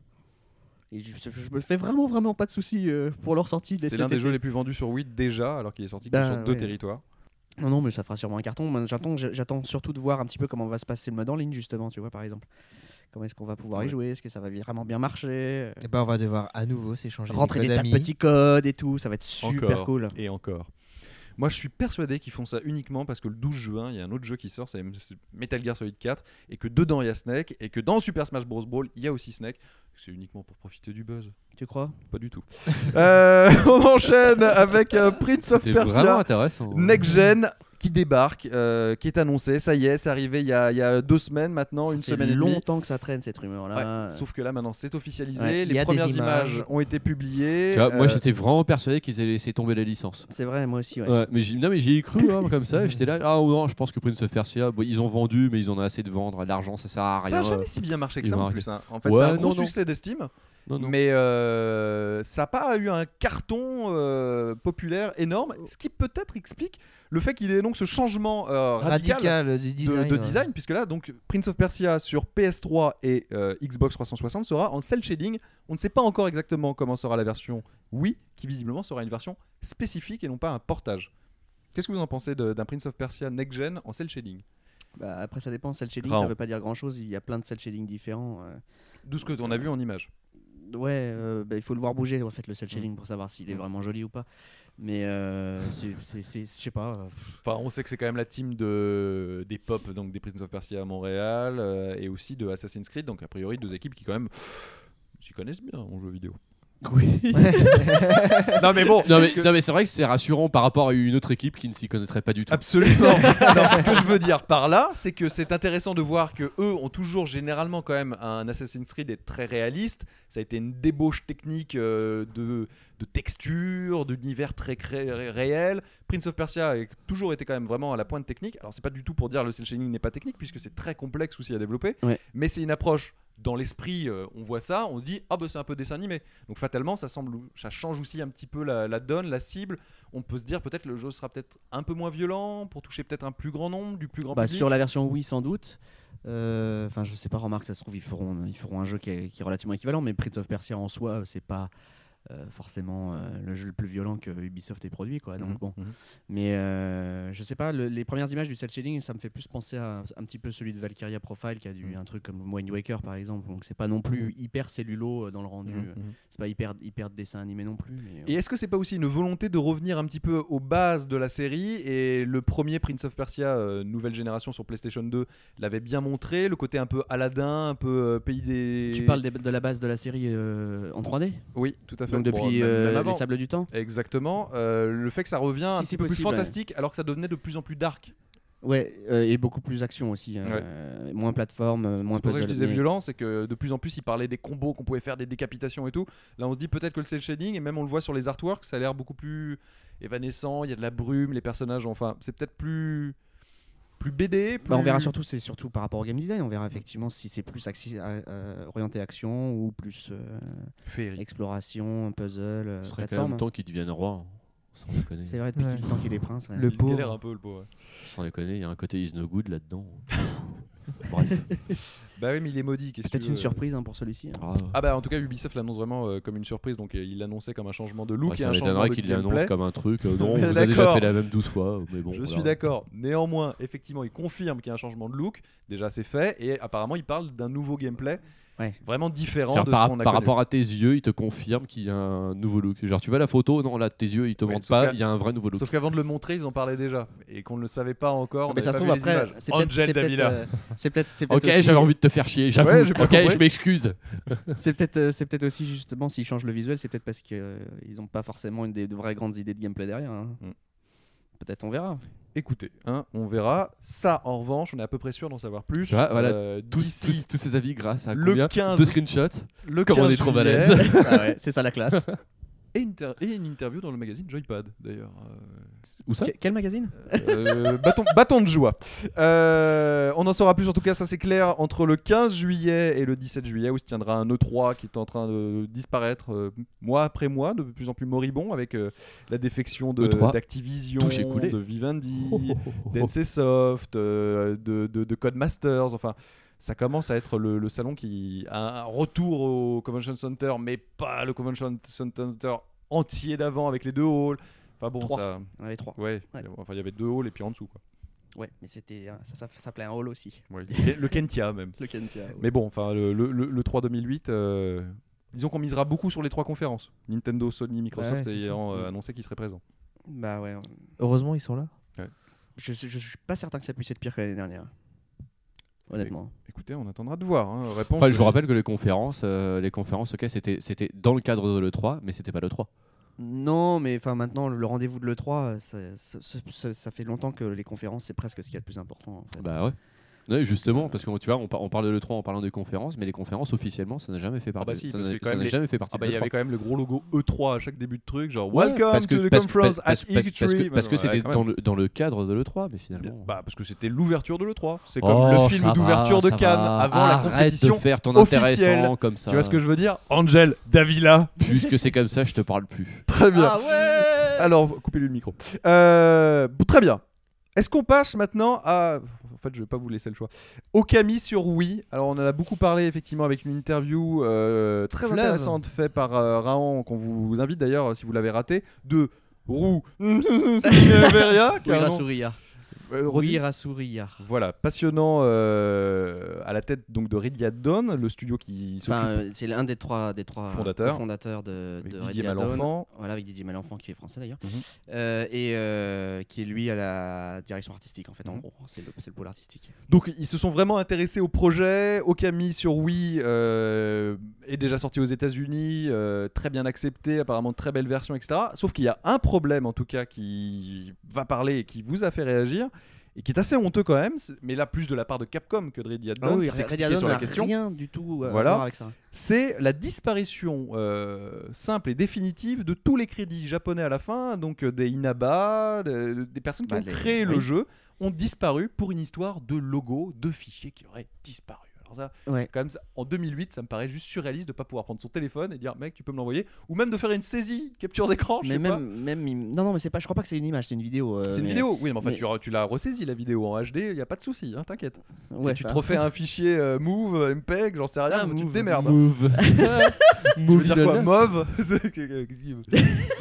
Et je, je- je me fais vraiment, vraiment pas de soucis euh, pour leur sortie. dès C'est cet l'un des été. jeux les plus vendus sur Wii déjà, alors qu'il est sorti que Bah, sur deux ouais. territoires. Non, non, mais ça fera sûrement un carton. Moi, J'attends, j'attends surtout de voir un petit peu comment va se passer le mode en ligne, justement, tu vois, par exemple. Comment est-ce qu'on va pouvoir y Ouais. jouer? Est-ce que ça va vraiment bien marcher? Et ben, on va devoir à nouveau s'échanger Rentrer des des codes tas de amis. petits codes et tout, ça va être super Encore. cool. Et encore. Moi, je suis persuadé qu'ils font ça uniquement parce que le douze juin, il y a un autre jeu qui sort, c'est Metal Gear Solid quatre, et que dedans il y a Snake, et que dans Super Smash Bros Brawl, il y a aussi Snake. C'est uniquement pour profiter du buzz. Tu crois? Pas du tout. Euh, on enchaîne avec euh, Prince of C'était vraiment Persia intéressant. Next Gen qui débarque, euh, qui est annoncé. Ça y est, c'est arrivé il y a, il y a deux semaines maintenant, Ça une fait semaine et demie. longtemps que ça traîne cette rumeur-là. Ouais, sauf que là maintenant c'est officialisé, Ouais, il y les a des premières images. images. ont été publiées. Tu vois, moi euh, j'étais vraiment persuadé qu'ils allaient laisser tomber la licence. C'est vrai, moi aussi. Ouais. Ouais, mais j'y, non, mais j'y ai cru hein, comme ça. J'étais là, ah non, je pense que Prince of Persia, bon, ils ont vendu, mais ils en ont assez de vendre. L'argent, ça sert à rien. ça n'a jamais si bien marché que ils ça vont en plus. hein. En fait, Ouais, c'est un gros non, non. succès d'estime, Non, non. mais euh, ça n'a pas eu un carton euh, populaire énorme, ce qui peut-être explique le fait qu'il y ait donc ce changement euh, radical. Radical du de, design. de ouais. design, puisque là, donc, Prince of Persia sur P S trois et euh, Xbox trois cent soixante sera en cel shading. On ne sait pas encore exactement comment sera la version Wii, qui visiblement sera une version spécifique et non pas un portage. Qu'est-ce que vous en pensez de- d'un Prince of Persia Next Gen en cel shading? Bah, après, ça dépend. Cel shading, Grand. ça veut pas dire grand-chose. Il y a plein de cel shading différents. euh. D'où ce que on a vu en image. Ouais, euh, bah, il faut le voir bouger en fait le cel shading Mm. pour savoir s'il est Mm. vraiment joli ou pas. Mais euh, c'est, c'est, c'est- je sais pas. euh, Enfin, on sait que c'est quand même la team de des pop, donc des Prince of Persia à Montréal euh, et aussi de Assassin's Creed, donc a priori deux équipes qui quand même s'y connaissent bien en jeu vidéo. Oui. Non mais bon, Non mais, ce que- non, mais c'est vrai que c'est rassurant par rapport à une autre équipe qui ne s'y connaîtrait pas du tout. Absolument. Non, ce que je veux dire par là, c'est que c'est intéressant de voir que eux ont toujours généralement quand même un Assassin's Creed est très réaliste. Ça a été une débauche technique euh, de, de texture, d'univers très cré- ré- réel. Prince of Persia a toujours été quand même vraiment à la pointe technique. Alors c'est pas du tout pour dire le cel shading n'est pas technique puisque c'est très complexe aussi à développer. Ouais. Mais c'est une approche. Dans l'esprit, euh, on voit ça, on se dit ah bah c'est un peu dessin animé. Donc fatalement, ça semble, ça change aussi un petit peu la, la donne, la cible. On peut se dire peut-être le jeu sera peut-être un peu moins violent pour toucher peut-être un plus grand nombre, du plus grand Bah, public. sur la version Wii, sans doute. Euh, Enfin, je sais pas, remarque, ça se trouve, ils feront, ils feront un jeu qui est, qui est relativement équivalent, mais Prince of Persia en soi, euh, c'est pas euh, forcément euh, le jeu le plus violent que Ubisoft ait produit, quoi. Donc Mhm, bon. mhm. Mais euh, je sais pas, le- les premières images du cel shading, ça me fait plus penser à un petit peu celui de Valkyria Profile qui a du, Mhm. un truc comme Wind Waker par exemple. Donc c'est pas non plus hyper cellulo euh, dans le rendu. Mhm, mhm. C'est pas hyper, hyper dessin animé non plus. Mais, euh, Et est-ce que c'est pas aussi une volonté de revenir un petit peu aux bases de la série? Et le premier Prince of Persia euh, nouvelle génération sur PlayStation deux l'avait bien montré, le côté un peu Aladdin, un peu euh, pays des... Tu parles des- de la base de la série euh, en trois D. Oui, tout à fait. Donc Bon, depuis même- euh, même avant. les Sables du Temps. Exactement. Euh, le fait que ça revient Si un c'est petit peu plus possible, ouais. fantastique alors que ça devenait de plus en plus dark. Ouais, euh, et beaucoup plus action aussi. hein. Euh, moins plateforme, euh, moins C'est pour ça que je puzzle. disais mais- violent, c'est que de plus en plus il parlait des combos qu'on pouvait faire, des décapitations et tout. Là on se dit peut-être que le cel shading, et même on le voit sur les artworks, ça a l'air beaucoup plus évanescent, il y a de la brume, les personnages, enfin c'est peut-être plus plus B D. Plus... Bah, on verra surtout, c'est surtout par rapport au game design. On verra effectivement si c'est plus axi- euh, euh, orienté action ou plus euh, féerique. exploration, puzzle, euh, Ce serait quand plateforme. même temps qu'ils deviennent rois. Sans déconner. C'est vrai depuis Ouais. qu'il temps qu'il est prince. ouais. Le Il se galère pauvre. un peu le pauvre. Sans déconner, il y a un côté is no good là-dedans. Bref. Bah oui mais il est maudit. qu'est-ce que Peut-être tu une veux. surprise hein, pour celui-ci. hein. Ah, Ah bah en tout cas Ubisoft l'annonce vraiment euh, comme une surprise, donc euh, il l'annonçait comme un changement de look ouais, et ça un changement m'étonnerait de qu'il gameplay. l'annonce comme un truc. euh, non, on Mais vous a déjà d'accord. fait la même douze fois. Mais bon, Je voilà. suis d'accord. Néanmoins, effectivement, il confirme qu'il y a un changement de look. Déjà, c'est fait. Et apparemment, il parle d'un nouveau gameplay Ouais. vraiment différent C'est-à-dire de par, ce qu'on a par connu. rapport à tes yeux, il te confirme qu'il y a un nouveau look. Genre, tu vois la photo, non, là, tes yeux, ils te Ouais, mentent sauf pas, que- il y a un vrai nouveau look. Sauf qu'avant de le montrer, ils en parlaient déjà et qu'on ne le savait pas encore. On Mais ça se n'avait trouve pas vu les après, images. c'est peut-être Angel c'est peut-être, Davila. euh, c'est peut-être c'est peut-être Ok, aussi- j'avais envie de te faire chier, j'avoue. Ouais, j'ai pas ok, compris. je m'excuse. c'est peut-être euh, c'est peut-être aussi justement s'ils changent le visuel, c'est peut-être parce qu'ils n'ont pas forcément une des de vraies grandes idées de gameplay derrière. hein. Mm. Peut-être on verra. Écoutez, hein, on verra. Ça, en revanche, on est à peu près sûr d'en savoir plus. Tu vois, voilà, Euh, Tous, d'ici tous, tous ces avis grâce à le combien quinze de screenshots. le Comme on quinze est trop juillet. balèze. Ah ouais, c'est ça la classe. Et, inter- et une interview dans le magazine Joypad, d'ailleurs. Où ça Que- Quel magazine Euh, euh, bâton, bâton de joie. Euh, on en saura plus, en tout cas, ça c'est clair, entre le quinze juillet et le dix-sept juillet, où se tiendra un E trois qui est en train de disparaître euh, mois après mois, de plus en plus moribond, avec euh, la défection de- E trois. d'Activision, Touche écoulée. de Vivendi, Oh, oh, oh, oh. d'N C Soft, euh, de, de, de Codemasters, enfin. Ça commence à être le, le salon qui a un retour au Convention Center, mais pas le Convention Center entier d'avant avec les deux halls. Enfin bon, Trois. ça. On avait trois. Ouais, Ouais. enfin il y avait deux halls et puis en dessous quoi. Ouais, mais c'était euh, ça, ça, ça s'appelait un hall aussi. Ouais, le, le Kentia même. Le Kentia. ouais. Mais bon, enfin le, le, le, le trois deux mille huit, euh, disons qu'on misera beaucoup sur les trois conférences. Nintendo, Sony, Microsoft Ouais, c'est ayant ça. euh, annoncé qu'ils seraient présents. Bah ouais. Heureusement, ils sont là. Je, je suis pas certain que ça puisse être pire que l'année dernière. Honnêtement. Écoutez, on attendra de voir. Hein. Réponse. Enfin, je vous de- rappelle que les conférences, euh, les conférences, ok, c'était, c'était dans le cadre de l'E trois, mais c'était pas l'E trois. Non, mais enfin maintenant le rendez-vous de l'E trois, ça, ça, ça- ça fait longtemps que les conférences c'est presque ce qu'il y a de plus important. En fait. Bah ouais. Ouais, justement, parce que tu vois, on, par- on parle de l'E trois en parlant des conférences, mais les conférences officiellement, ça n'a jamais fait partie. bah si, ça parce n'a, que quand ça même n'a les- jamais fait partie Ah bah de il y l'E avait trois. quand même le gros logo E trois à chaque début de truc, genre Ouais, Welcome parce que- to the parce- conference parce- at parce- parce- parce que- E trois. parce que Ouais, c'était quand dans même. le, dans le cadre de l'E trois, mais finalement. Bah parce que c'était l'ouverture de l'E trois. C'est comme Oh, le film ça d'ouverture va, de ça Cannes va. avant la Arrête compétition de faire ton officielle. intéressant comme ça. Tu vois ce que je veux dire? Angel Davila. Puisque c'est comme ça, je te parle plus. Très bien. Ah ouais. Alors, coupez-lui le micro. Euh, bon, très bien. Est-ce qu'on passe maintenant à... En fait, je vais pas vous laisser le choix. Okami sur Wii. Alors, on en a beaucoup parlé, effectivement, avec une interview euh, très Fleuve. intéressante faite par euh, Raon, qu'on vous invite d'ailleurs, si vous l'avez raté, de Roux Veria. Uira Souriya. Euh, redis. Uira Souriya. Voilà, passionnant euh, à la tête donc de Redia Dawn, le studio qui s'occupe Enfin, euh, c'est l'un des trois des trois Fondateurs. fondateurs de, avec de Didier Red Dead Dawn. Malenfant. Voilà, avec Didier Malenfant qui est français d'ailleurs, Mhm. Euh, et euh, qui est lui à la direction artistique en fait. En Mhm. gros, c'est le, c'est le pôle artistique. Donc ils se sont vraiment intéressés au projet. Okami sur Wii euh, est déjà sorti aux États-Unis, euh, très bien accepté, apparemment très belle version, et cetera. Sauf qu'il y a un problème en tout cas qui va parler et qui vous a fait réagir et qui est assez honteux quand même, c'est- mais là plus de la part de Capcom que de Redia Dawn, qui Red s'expliquait Dead sur la n'a question. rien du tout à Voilà. voir avec ça. C'est la disparition euh, simple et définitive de tous les crédits japonais à la fin, donc euh, des Inaba, de- des personnes qui Bah, ont les- créé le oui. jeu ont disparu pour une histoire de logo, de fichiers qui auraient disparu. Alors ça, Ouais. quand même, ça- en deux mille huit, ça me paraît juste surréaliste de pas pouvoir prendre son téléphone et dire mec, tu peux me l'envoyer, ou même de faire une saisie, capture d'écran, je Mais sais même, pas. même, il- non, non, mais c'est pas. Je crois pas que c'est une image, c'est une vidéo. euh, C'est une mais- vidéo, oui, mais enfin mais- tu, tu l'as ressaisie la vidéo en H D, il y a pas de souci, hein, t'inquiète. Ouais, Et tu te enfin, refais un fichier euh, Move, euh, M P E G, j'en sais rien, Ah, tu te Move, démerdes. hein. Move. Je veux Move. dire quoi, Mauve C'est- qu'est-ce qu'il veut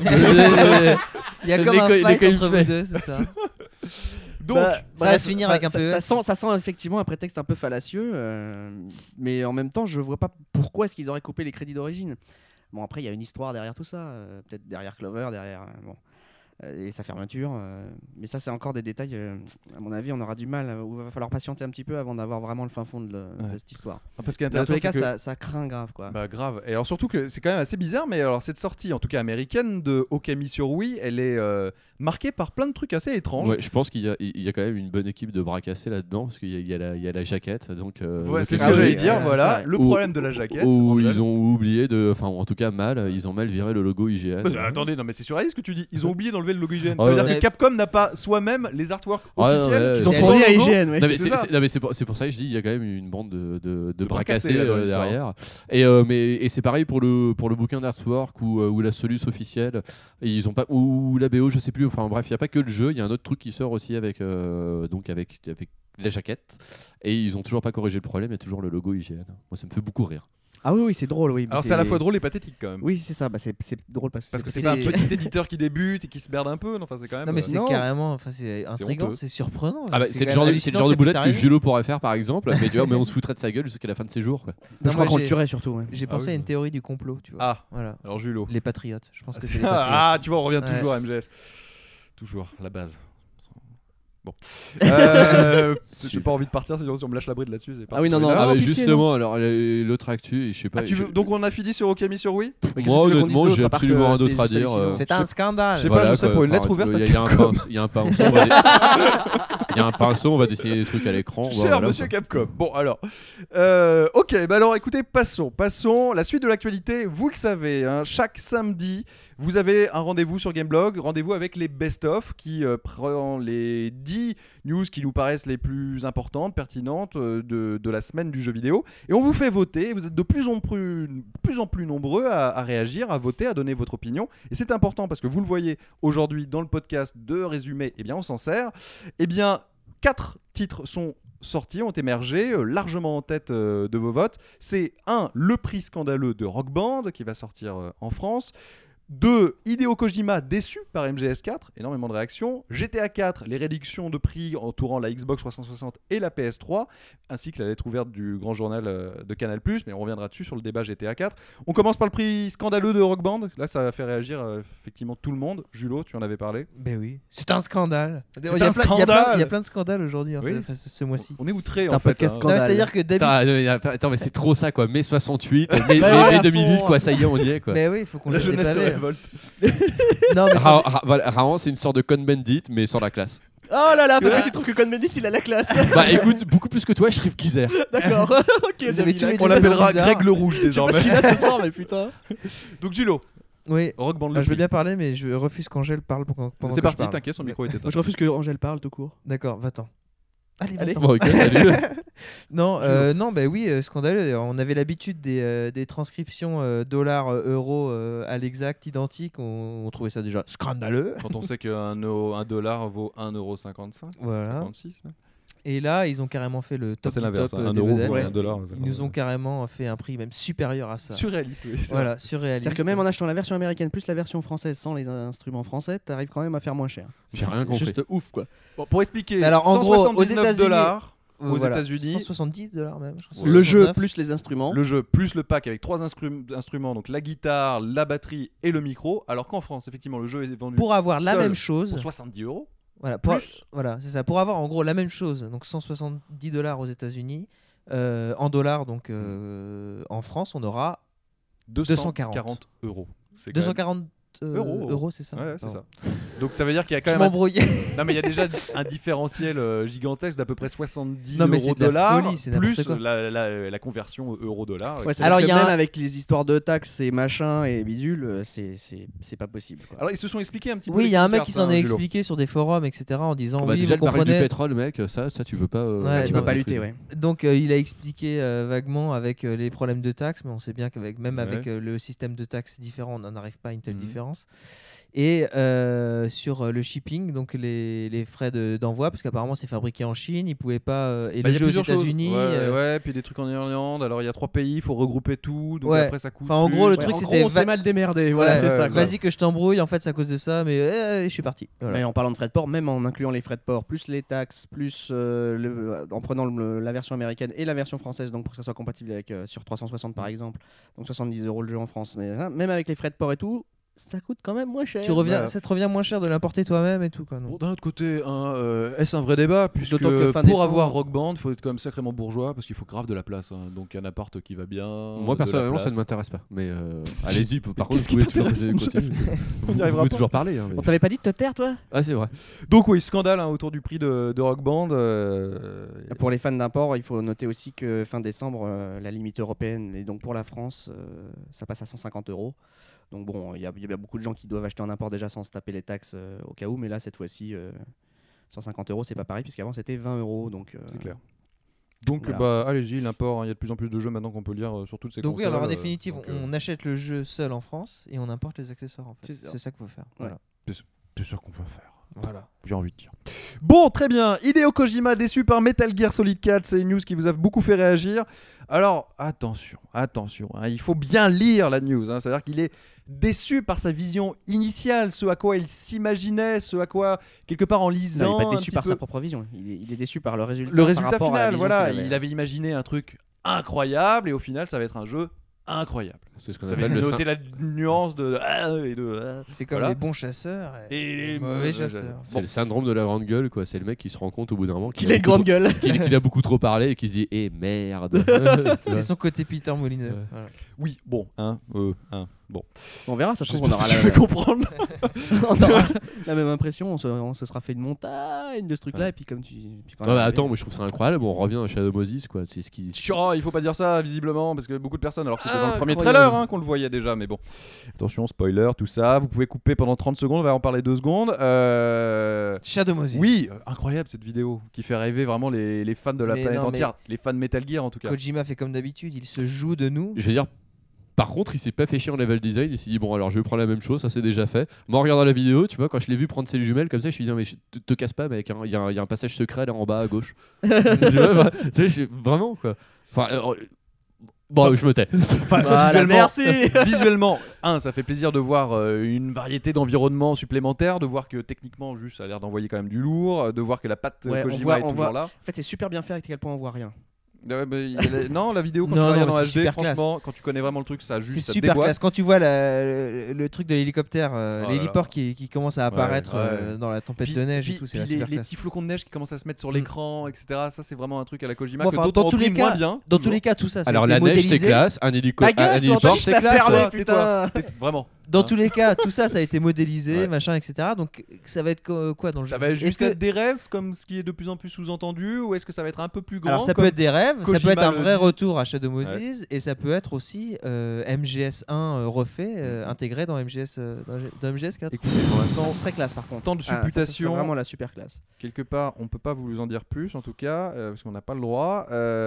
Il y a Les comme un co- les fight co- entre fait. vous deux, c'est ça. Donc, Bah, ça va se finir enfin, avec un ça, P E. ça sent, ça sent effectivement un prétexte un peu fallacieux, euh, mais en même temps, je vois pas pourquoi est-ce qu'ils auraient coupé les crédits d'origine. Bon, après, il y a une histoire derrière tout ça, euh, peut-être derrière Clover, derrière euh, bon, euh, et sa fermeture, euh, mais ça, c'est encore des détails. euh, à mon avis, on aura du mal, euh, ou il va falloir patienter un petit peu avant d'avoir vraiment le fin fond de, le- Ouais. de cette histoire. enfin, ce qui est Mais dans tous intéressant, les cas, c'est que... ça, ça craint grave, quoi. Bah grave. Et alors surtout que c'est quand même assez bizarre, mais alors cette sortie, en tout cas américaine, de Okami sur Wii, elle est euh, marquée par plein de trucs assez étranges. Ouais, je pense qu'il y a, il y a quand même une bonne équipe de bras cassés là-dedans, parce qu'il y a, il y a la, il y a la jaquette. Donc, euh, Ouais, le c'est ce truc que Ah oui, j'allais dire, ouais, c'est voilà. ça. Le Où- problème de la jaquette. Où Angel. ils ont oublié de, enfin en tout cas mal, ils ont mal viré le logo I G N. Bah, attendez, non mais c'est surréaliste ce que tu dis. Ils ont oublié d'enlever le logo I G N. Ah Ça veut ouais. dire que Capcom n'a pas soi-même les artworks Ouais, officiels ouais, qui sont ouais. sans Fourni à logo. I G N, ouais. Non mais c'est c'est, ça. c'est- non, mais c'est pour, c'est pour ça que je dis il y a quand même une bande de, de, de, bras cassés là, dans euh, l'histoire. derrière. Et euh, mais et c'est pareil pour le pour le bouquin d'artwork ou, euh, ou la soluce officielle. Et ils ont pas ou la B O, je sais plus. Enfin bref, il y a pas que le jeu. Il y a un autre truc qui sort aussi avec euh, donc avec avec la jaquette. Et ils ont toujours pas corrigé le problème. Il y a toujours le logo I G N. Moi ça me fait beaucoup rire. Ah oui, oui, c'est drôle, oui. Alors c'est à la fois drôle et pathétique quand même. Oui, c'est ça. Bah, c'est, c'est drôle parce que Parce que c'est, c'est- pas un petit éditeur qui débute et qui se perde un peu. Non, enfin, c'est quand même. Non mais euh, c'est non. carrément, enfin c'est intriguant, honteux. c'est surprenant. Ah bah, c'est, le quand genre même de, c'est le hallucinant genre de ça boulette puisse que arriver. Julo pourrait faire par exemple, mais, tu vois, mais on se foutrait de sa gueule jusqu'à la fin de ses jours. Quoi. Non, je moi, crois qu'on j'ai- le tuerait surtout. Ouais. J'ai Ah pensé oui. à une théorie du complot, tu vois. Ah, Voilà. alors Julo. Les patriotes. Je pense que c'est les Ah, patriotes. tu vois, on revient Ouais. toujours à M G S. Toujours, la base. Bon. Euh, j'ai pas envie de partir, sinon si on me lâche la bride là-dessus. C'est pas Ah oui, non, non, là. Ah bah, pitié, justement, alors les- l'autre actu, je sais pas. Ah, tu veux- je- donc on a fini sur Okami sur Wii. Mais qu'est-ce Moi que tu veux qu'on honnêtement, dise j'ai d'autre, à part absolument que rien c'est d'autre à juste dire. euh, hallucinant. C'est un scandale. Je sais pas, je serais pour une quoi, lettre enfin, ouverte à Il y a un Capcom. pinceau, il y a un pinceau, on va dé- il y a un pinceau, on va dessiner des trucs à l'écran. Cher voilà, monsieur quoi. Capcom. Bon alors, euh, ok, bah alors écoutez, passons, passons. La suite de l'actualité, vous le savez, hein, chaque samedi, vous avez un rendez-vous sur Gameblog, rendez-vous avec les best-of qui euh, prend les dix news qui nous paraissent les plus importantes, pertinentes euh, de, de la semaine du jeu vidéo. Et on vous fait voter, vous êtes de plus en plus, plus, en plus nombreux à, à réagir, à voter, à donner votre opinion. Et c'est important parce que vous le voyez aujourd'hui dans le podcast de résumé, eh bien on s'en sert. Eh bien, quatre titres sont sortis, ont émergé, euh, largement en tête euh, de vos votes. C'est un, le prix scandaleux de Rock Band qui va sortir euh, en France. deux. Hideo Kojima déçu par M G S quatre, énormément de réactions. G T A quatre, les réductions de prix entourant la Xbox trois cent soixante et la P S trois, ainsi que la lettre ouverte du grand journal euh, de Canal+, mais on reviendra dessus sur le débat G T A quatre. On commence par le prix scandaleux de Rock Band. Là, ça va faire réagir euh, effectivement tout le monde. Julo, tu en avais parlé. Ben oui, c'est un scandale. C'est il, y a un plein, il, y a plein, scandale. il y a plein de scandales aujourd'hui en Oui. fait, enfin, ce, ce mois-ci. On est outrés C'est en un fait. podcast hein. Non, mais scandale. c'est-à-dire que d'habitude. Attends, euh, attends, mais c'est trop ça quoi. mai soixante-huit, mai, mai- Ouais, mai à deux fond. minutes quoi. Ça y est, on y est quoi. Mais oui, il faut qu'on La jette des jeunesse se pavés. révolte. Non, mais Ra- Ra- voilà, Raon, c'est une sorte de Cohn-Bendit, mais sans la classe. Oh là là, parce que tu trouves que Cohn-Bendit il a la classe. Bah écoute, beaucoup plus que toi, Shriv Kizer. D'accord. Ok, Vous avez tué les On C'est l'appellera bizarre. Greg le Rouge Je sais pas désormais. ce qu'il a ce soir, mais putain. Donc Julo, oui. Rock Band le Ah, je veux prix. bien parler, mais je refuse qu'Angèle parle pendant, pendant C'est que je parti, parle. t'inquiète, son micro est éteint. Moi je refuse que Angèle parle tout court. D'accord, va-t'en. Allez, Allez. va-t'en. Bon, ok, salut. Non, euh, non, bah oui, euh, scandaleux. On avait l'habitude des, euh, des transcriptions euh, dollars, euh, euros euh, à l'exact identiques. On, on trouvait ça déjà scandaleux. Quand on sait qu'un euro- un dollar vaut un euro cinquante-cinq, Voilà. cinquanté-six. là. Et là, ils ont carrément fait le Ça, top c'est du l'inverse. top hein, euh, Un des euro vedettes. vaut Ouais. un dollar. Ils nous ont carrément fait un prix même supérieur à ça. Surréaliste, oui. c'est Voilà, surréaliste. C'est-à-dire que même en achetant la version américaine plus la version française sans les instruments français, t'arrives quand même à faire moins cher. J'ai rien C'est compris. juste ouf quoi. Bon, pour expliquer, Alors, en gros, aux cent soixante-dix-neuf États-Unis- dollars Euh, aux voilà. États-Unis. cent soixante-dix dollars même. je crois. Le jeu soixante-neuf. plus les instruments. Le jeu plus le pack avec trois instru- instruments, donc la guitare, la batterie et le micro, alors qu'en France, effectivement, le jeu est vendu Pour avoir la seul même chose. pour soixante-dix euros. Voilà, pour, Plus. voilà, c'est ça. Pour avoir en gros la même chose, donc cent soixante-dix dollars aux États-Unis, euh, en dollars, donc euh, en France, on aura deux cent quarante euros. C'est quand deux cent même- quarante euh, Euros. euros, c'est ça. Ouais, c'est Pardon. ça. Donc ça veut dire qu'il y a quand Je même. un- m'embrouille. Non, mais il y a déjà un différentiel euh, gigantesque d'à peu près soixante-dix Non, mais euros c'est de la dollars folie, c'est n'importe plus quoi. la, la, la conversion euro-dollar. Ouais, Alors, Alors il il y a même un- avec les histoires de taxes et machin et bidule, euh, c'est c'est c'est pas possible. Quoi. Alors ils se sont expliqués un petit peu. Oui, les il y a un mec cartes, qui s'en hein, est Julo. expliqué sur des forums, et cetera, en disant Bah, oui, déjà, vous le baril du comprenez. pétrole, mec, ça, ça tu veux pas. euh, Ouais, tu non, peux pas maîtriser. lutter, ouais. Donc euh, il a expliqué euh, vaguement avec euh, les problèmes de taxes, mais on sait bien qu'avec même Ouais. avec euh, le système de taxes différent, on n'en arrive pas à une telle Mhm. différence. Et euh, sur euh, le shipping, donc les, les frais de- d'envoi, parce qu'apparemment c'est fabriqué en Chine, ils pouvaient pas. euh, et Bah, le il y a jeu aux plusieurs choses. États-Unis. Ouais, euh, ouais, puis des trucs en Irlande. Alors il y a trois pays, il faut regrouper tout. Donc Ouais. après ça coûte. Enfin, en plus. gros, le Ouais, truc en c'était. gros, on s'est va- mal démerdé. Ouais, Voilà, c'est ouais, ça. quoi. Vas-y que je t'embrouille, en fait c'est à cause de ça, mais euh, je suis parti. Voilà. Et en parlant de frais de port, même en incluant les frais de port, plus les taxes, plus euh, le, en prenant le- la version américaine et la version française, donc pour que ça soit compatible avec euh, sur trois cent soixante par exemple, donc soixante-dix euros le jeu en France. Mais hein, même avec les frais de port et tout, ça coûte quand même moins cher. Tu reviens, Bah. ça te revient moins cher de l'importer toi-même et tout quoi. non Bon, d'un autre côté, hein, euh, est-ce un vrai débat puisque D'autant que fin pour décembre- avoir Rock Band, il faut être quand même sacrément bourgeois parce qu'il faut grave de la place. hein. Donc un appart qui va bien. Moi de la personnellement, ça place. ne m'intéresse pas. Mais euh, allez-y, par contre, Qu'est-ce vous pouvez qui toujours t'intéresse, continuer. Angèle Vous On y arrivera pouvez pas. toujours parler. hein, mais- On t'avait pas dit de te taire, toi? Ah, c'est vrai. Donc oui, scandale hein, autour du prix de, de Rock Band. euh, Pour les fans d'import, il faut noter aussi que fin décembre, euh, la limite européenne, et donc pour la France, euh, ça passe à cent cinquante euros. Donc bon, il y, a- il y a beaucoup de gens qui doivent acheter un import déjà sans se taper les taxes euh, au cas où, mais là, cette fois-ci, euh, cent cinquante euros, c'est pas pareil, puisqu'avant c'était vingt euros. Donc, euh, C'est clair. Donc Voilà. bah allez-y, l'import, hein, il y a de plus en plus de jeux maintenant qu'on peut lire euh, sur toutes ces Donc oui, consoles. alors en euh, définitive, donc, euh, on achète le jeu seul en France et on importe les accessoires en fait. C'est ça. C'est ça qu'il faut faire. Ouais. Voilà. C'est sûr qu'on va faire. Voilà. J'ai envie de dire. Bon, très bien. Hideo Kojima déçu par Metal Gear Solid quatre. C'est une news qui vous a beaucoup fait réagir. Alors, attention, attention. Hein, il faut bien lire la news. Hein, c'est-à-dire qu'il est déçu par sa vision initiale, ce à quoi il s'imaginait, ce à quoi, quelque part en lisant... Non, il n'est pas un déçu petit par peu... sa propre vision. Il est, il est déçu par le résultat. Le par résultat rapport à la final, vision voilà. qu'il avait. Il avait imaginé un truc incroyable et au final, ça va être un jeu incroyable. C'est ce qu'on Vous appelle avez le noté syn- la nuance de... ah et de... ah. C'est comme Voilà. les bons chasseurs et, Et les mauvais chasseurs. c'est le syndrome de la grande gueule, quoi. C'est le mec qui se rend compte au bout d'un moment Qu'il a a une beaucoup grande gueule. trop- qu'il qu'il a beaucoup trop parlé et qu'il se dit eh merde. Tu C'est vois. son côté Peter Molineux. Ouais. Voilà. Oui, bon, hein, euh, hein, bon. On verra, ça se trouve, on J'espère aura que tu la, fais comprendre. on aura la même impression. On se, on se sera fait une montagne de ce truc-là. Ouais. Et puis, comme tu. Puis quand Non, on mais est attends, arrivé- moi je trouve ça incroyable. On revient à Shadow Moses, quoi. C'est ce qui. Oh, il faut pas dire ça visiblement parce que beaucoup de personnes alors que c'était dans le Ah, premier incroyable. trailer hein, qu'on le voyait déjà mais bon attention spoiler tout ça vous pouvez couper pendant trente secondes on va en parler deux secondes euh... Shadow Moses. oui euh, incroyable cette vidéo qui fait rêver vraiment les, les fans de la Mais planète non, mais- entière les fans de Metal Gear en tout cas Kojima fait comme d'habitude, il se joue de nous. Je veux dire. Par contre, il s'est pas fait chier en level design. Il s'est dit bon, alors je vais prendre la même chose, ça c'est déjà fait. Moi, en regardant la vidéo, tu vois, quand je l'ai vu prendre ses jumelles comme ça, je me suis dit non, mais je- te, te casse pas, mec. hein, Il y, a un- il y a un passage secret là en bas à gauche. Tu vois, bah, tu sais, j'ai- vraiment quoi. Enfin, euh, bon, je me tais. Enfin, Voilà, visuellement, merci. visuellement un ça fait plaisir de voir euh, une variété d'environnements supplémentaires de voir que techniquement juste ça a l'air d'envoyer quand même du lourd de voir que la patte Ouais, on Kojima voit- est on toujours voit- là En fait, c'est super bien fait à quel point on voit rien. Ouais, mais il y a la- non la vidéo quand Non, tu la regardes non, en c'est H D super franchement quand tu connais vraiment le truc ça juste C'est ça super déboîte. classe. Quand tu vois la- le, le truc de l'hélicoptère, euh, Oh là l'héliport là. qui, qui commence à apparaître ouais. euh, dans la tempête Puis- de neige puis- et tout, c'est puis la les, super les classe. petits flocons de neige qui commencent à se mettre sur l'écran, et cetera. Ça, c'est vraiment un truc à la Kojima Bon, que enfin, d'autres dans ont tous les repris moins cas- bien. Dans tous toujours. les cas, tout ça, ça Alors a la été neige c'est modélisé. classe, un hélico, Ta un, gueule, un toi, héliport Anthony, c'est je la classe. ferme. Tais-toi, putain. tais-toi, tais- Vraiment. Dans Hein. tous les cas, tout ça, ça a été modélisé, Ouais. machin, et cetera. Donc, ça va être co- quoi dans le jeu Ça va Est-ce juste que- être des rêves, comme ce qui est de plus en plus sous-entendu, ou est-ce que ça va être un peu plus grand Alors, ça comme- peut être des rêves, ça peut Kojima être un le vrai dit. retour à Shadow Moses, et ça peut être aussi euh, M G S un euh, refait, euh, intégré dans M G S, euh, dans, dans M G S quatre. Écoutez, pour l'instant, Ça, ce serait classe par contre. tant de Ah, ça, ce serait supputation. vraiment la super classe. quelque part, on peut pas vous en dire plus, en tout cas, euh, parce qu'on n'a pas le droit.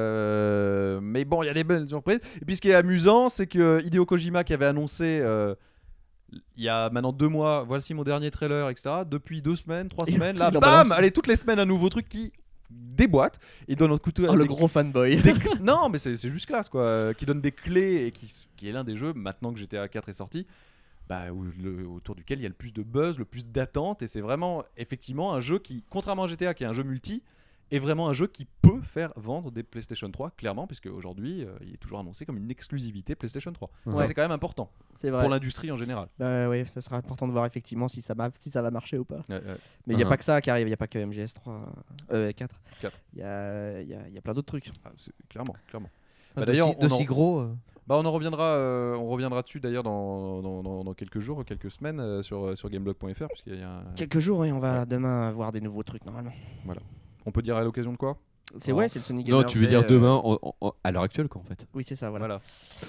Euh, Mais bon, il y a des belles surprises. Et puis, ce qui est amusant, c'est que Hideo Kojima, qui avait annoncé euh, il y a maintenant deux mois, voici mon dernier trailer, et cetera. Depuis deux semaines, trois Il- semaines, là, il en bam, balance. allez, toutes les semaines, un nouveau truc qui déboîte et donne un couteau. Oh, le des- gros fanboy. des cl- non, mais c'est c'est juste classe, quoi. euh, Qui donne des clés et qui, s- qui est l'un des jeux, maintenant que G T A quatre est sorti, bah, où le- autour duquel il y a le plus de buzz, le plus d'attente. Et c'est vraiment, effectivement, un jeu qui, contrairement à G T A, qui est un jeu multi, est vraiment un jeu qui peut faire vendre des PlayStation trois, clairement, puisque aujourd'hui, euh, il est toujours annoncé comme une exclusivité PlayStation trois. Ça, Ouais. c'est quand même important C'est vrai. pour l'industrie en général. Bah ouais, ça sera important de voir effectivement si ça va, si ça va marcher ou pas. Ouais, ouais. Mais il n'y a Uh-huh. pas que ça qui arrive, il n'y a pas que M G S trois, euh, quatre. quatre. Il y a, il y, a, il y a plein d'autres trucs. Ah, c'est- clairement, clairement. Enfin, Bah, d'ailleurs, d'aussi- on en- d'aussi gros. euh. Bah, on en reviendra, euh, on reviendra dessus d'ailleurs dans, dans, dans- dans quelques jours, quelques semaines euh, sur, sur gameblog point f r, puisqu'il y a un- Quelques jours et on va demain voir des nouveaux trucs normalement. On peut dire à l'occasion de quoi? C'est Alors, ouais, c'est le Sony Non, Gamers tu veux Day, dire euh, demain en- en- en- à l'heure actuelle, quoi, en fait. Oui, c'est ça, voilà. Voilà.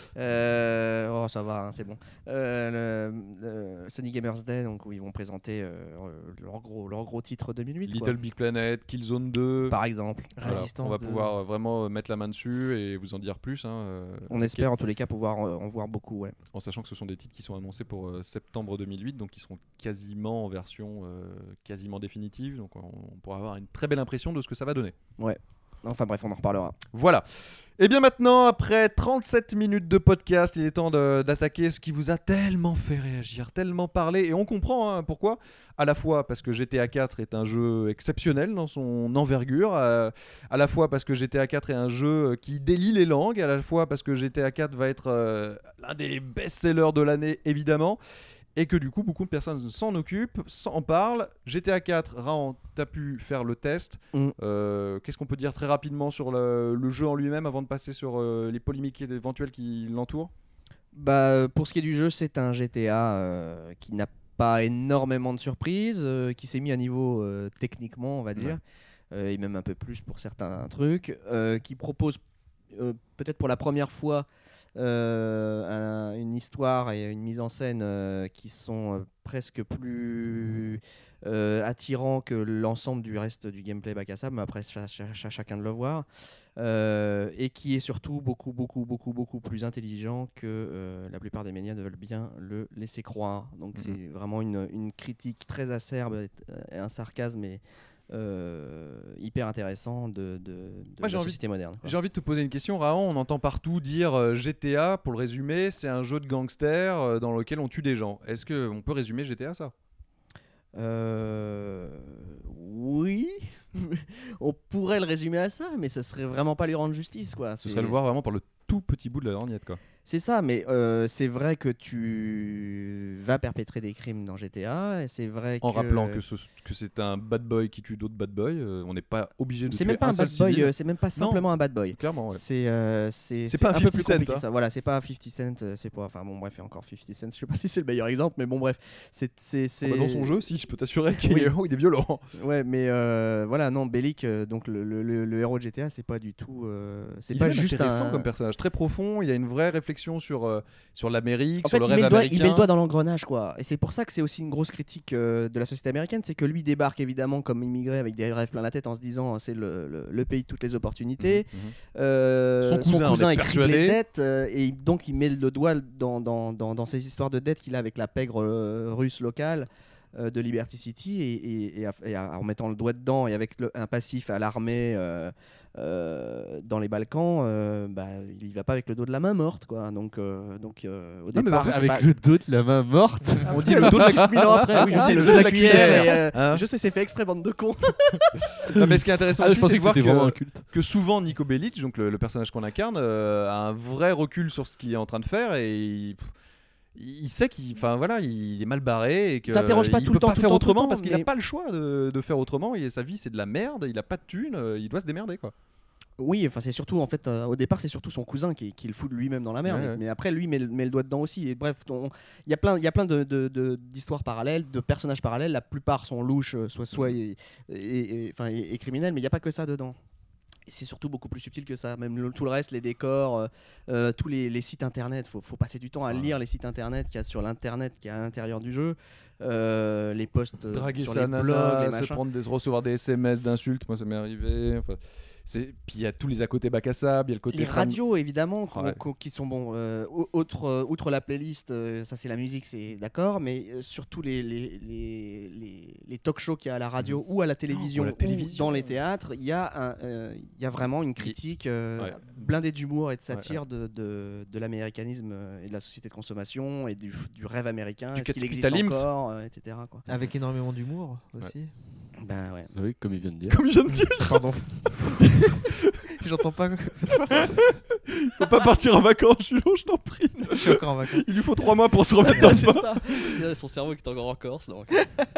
Euh, oh, ça va, hein, c'est bon. Euh, le, le Sony Gamers Day, donc où ils vont présenter euh, leur gros, leur gros titre deux mille huit, quoi. Little Big Planet, Killzone deux. Par exemple. Voilà, Résistance on va de- pouvoir euh, vraiment euh, mettre la main dessus et vous en dire plus. hein, euh, On espère en tous les cas pouvoir euh, en voir beaucoup, ouais. En sachant que ce sont des titres qui sont annoncés pour euh, septembre deux mille huit, donc qui seront quasiment en version euh, quasiment définitive. Donc on, on pourra avoir une très belle impression de ce que ça va donner. Enfin bref, on en reparlera. Voilà. Et bien maintenant, après trente-sept minutes de podcast, il est temps de- d'attaquer ce qui vous a tellement fait réagir, tellement parlé. Et on comprend hein, pourquoi. À la fois parce que G T A quatre est un jeu exceptionnel dans son envergure, euh, à la fois parce que G T A quatre est un jeu qui délie les langues, à la fois parce que G T A quatre va être euh, l'un des best-sellers de l'année, évidemment. Et que du coup, beaucoup de personnes s'en occupent, s'en parlent. G T A quatre, Raon, t'as pu faire le test. Mm. Euh, Qu'est-ce qu'on peut dire très rapidement sur le, le jeu en lui-même avant de passer sur euh, les polémiques éventuelles qui l'entourent? Bah, pour ce qui est du jeu, c'est un G T A euh, qui n'a pas énormément de surprises, euh, qui s'est mis à niveau euh, techniquement, on va dire, euh, et même un peu plus pour certains trucs, euh, qui propose euh, peut-être pour la première fois euh, un- une histoire et une mise en scène euh, qui sont euh, presque plus euh, attirants que l'ensemble du reste du gameplay bac à sable, mais après ch- ch- ch- chacun de le voir. Euh, et qui est surtout beaucoup, beaucoup, beaucoup, beaucoup plus intelligent que euh, la plupart des médias ne veulent bien le laisser croire. Donc Mhm. c'est vraiment une, une critique très acerbe et, et un sarcasme et, euh, hyper intéressant de, de, de Moi, j'ai la envie- société moderne, quoi. J'ai envie de te poser une question, Raon. On entend partout dire euh, G T A, pour le résumer, c'est un jeu de gangsters euh, dans lequel on tue des gens. Est-ce qu'on peut résumer G T A ça? Euh, oui, on pourrait le résumer à ça, mais ce serait vraiment pas lui rendre justice, quoi. Ce C'est- serait le voir vraiment par le tout petit bout de la lorgnette, quoi. C'est ça, mais euh, c'est vrai que tu vas perpétrer des crimes dans G T A, et c'est vrai En que... rappelant que, ce- que c'est un bad boy qui tue d'autres bad boys, euh, on n'est pas obligé de c'est tuer même pas un, seul bad boy, civil. euh, c'est même pas simplement un bad boy. Clairement, ouais. C'est euh, c'est C'est c'est pas un un peu fifty plus Cent, compliqué hein. que ça. Voilà, c'est pas fifty Cent, euh, c'est pas. Enfin bon, bref, et encore fifty Cent. Je sais pas si c'est le meilleur exemple, mais bon, bref, c'est c'est c'est. Ah bah, dans son jeu, si, je peux t'assurer qu'il Oui. est, il est violent. Ouais, mais euh, voilà, non, Bellic, euh, donc le, le, le- le héros de G T A, c'est pas du tout. euh, c'est Il pas est même juste intéressant un. comme personnage, très profond. Il a une vraie réflexion sur, euh, sur l'Amérique, En sur fait, le il rêve met, le doigt, américain. il met le doigt dans l'engrenage, quoi. Et c'est pour ça que c'est aussi une grosse critique euh, de la société américaine, c'est que lui débarque évidemment comme immigré avec des rêves plein la tête en se disant c'est le, le- le pays de toutes les opportunités. Mhm, mhm. Euh, Son cousin, on est est criblé de persuadé. dettes euh, et donc il met le doigt dans, dans, dans, dans ces histoires de dettes qu'il a avec la pègre euh, russe locale euh, de Liberty City et, et- et à- et à- en mettant le doigt dedans et avec le- un passif à l'armée euh, euh, dans les Balkans, euh, bah, il y va pas avec le dos de la main morte, quoi. Donc, euh, donc euh, au mais départ, parfois, c'est Avec pas- le dos de la main morte. On dit le dos de la mille ans après, oui, je sais, le dos de la cuillère. et, euh, Hein je sais, c'est fait exprès, bande de cons. Non, mais ce qui est intéressant Ah, aussi, je pensais c'est de que voir c'était vraiment un que, culte. que souvent Nico Bellic, donc le, le personnage qu'on incarne, euh, a un vrai recul sur ce qu'il est en train de faire et il, pff, il sait qu'il, enfin voilà, il est mal barré et que Il s'interroge pas il tout peut le temps, pas tout le faire temps, tout le autrement temps, parce qu'il mais- n'a pas le choix de, de faire autrement. Et sa vie c'est de la merde, il a pas de thunes, euh, il doit se démerder quoi. Oui, enfin c'est surtout en fait euh, au départ c'est surtout son cousin qui, qui le fout de lui-même dans la merde. Ouais, ouais. Mais après lui met, le- met le doigt dedans aussi. Et bref, on- il y a plein, il y a plein de, de- de- d'histoires parallèles, de personnages parallèles. La plupart sont louches, euh, soit soit et, et- et- enfin, et- et criminels, mais il n'y a pas que ça dedans. Et c'est surtout beaucoup plus subtil que ça. Même le- tout le reste, les décors, euh, euh, tous les, les sites internet. Faut, faut passer du temps à Ouais. lire les sites internet qu'il y a sur l'internet, qu'il y a à l'intérieur du jeu, euh, les posts euh, Draguer sur sa les blogs, les nana, se machins. prendre des, recevoir des S M S d'insultes, moi ça m'est arrivé. Enfin, c'est, puis il y a tous les à côté bac à sable, il y a le côté Les crâne- radios, évidemment, qu'on- Ouais. qu'on- qui sont bons. Euh, au- autre, euh, outre la playlist, euh, ça c'est la musique, c'est d'accord, mais euh, surtout les, les, les, les, les talk shows qu'il y a à la radio ou à la télévision, ou à la télévision. ou dans les théâtres, il y, a un, euh, il y a vraiment une critique euh, Ouais. blindée d'humour et de satire de, de, de l'américanisme euh, et de la société de consommation et du, du rêve américain, Du est-ce qu'il existe capitalisme. encore, euh, et cetera. Quoi. Avec énormément d'humour aussi. Ben ouais. Oui, comme il vient de dire. Comme je viens de dire, Pardon. J'entends pas. faut pas partir en vacances, Julien, je t'en prie. Je suis encore en vacances. Il lui faut trois mois pour se remettre dans le C'est bain. ça. Il y a son cerveau qui est encore en Corse. Donc.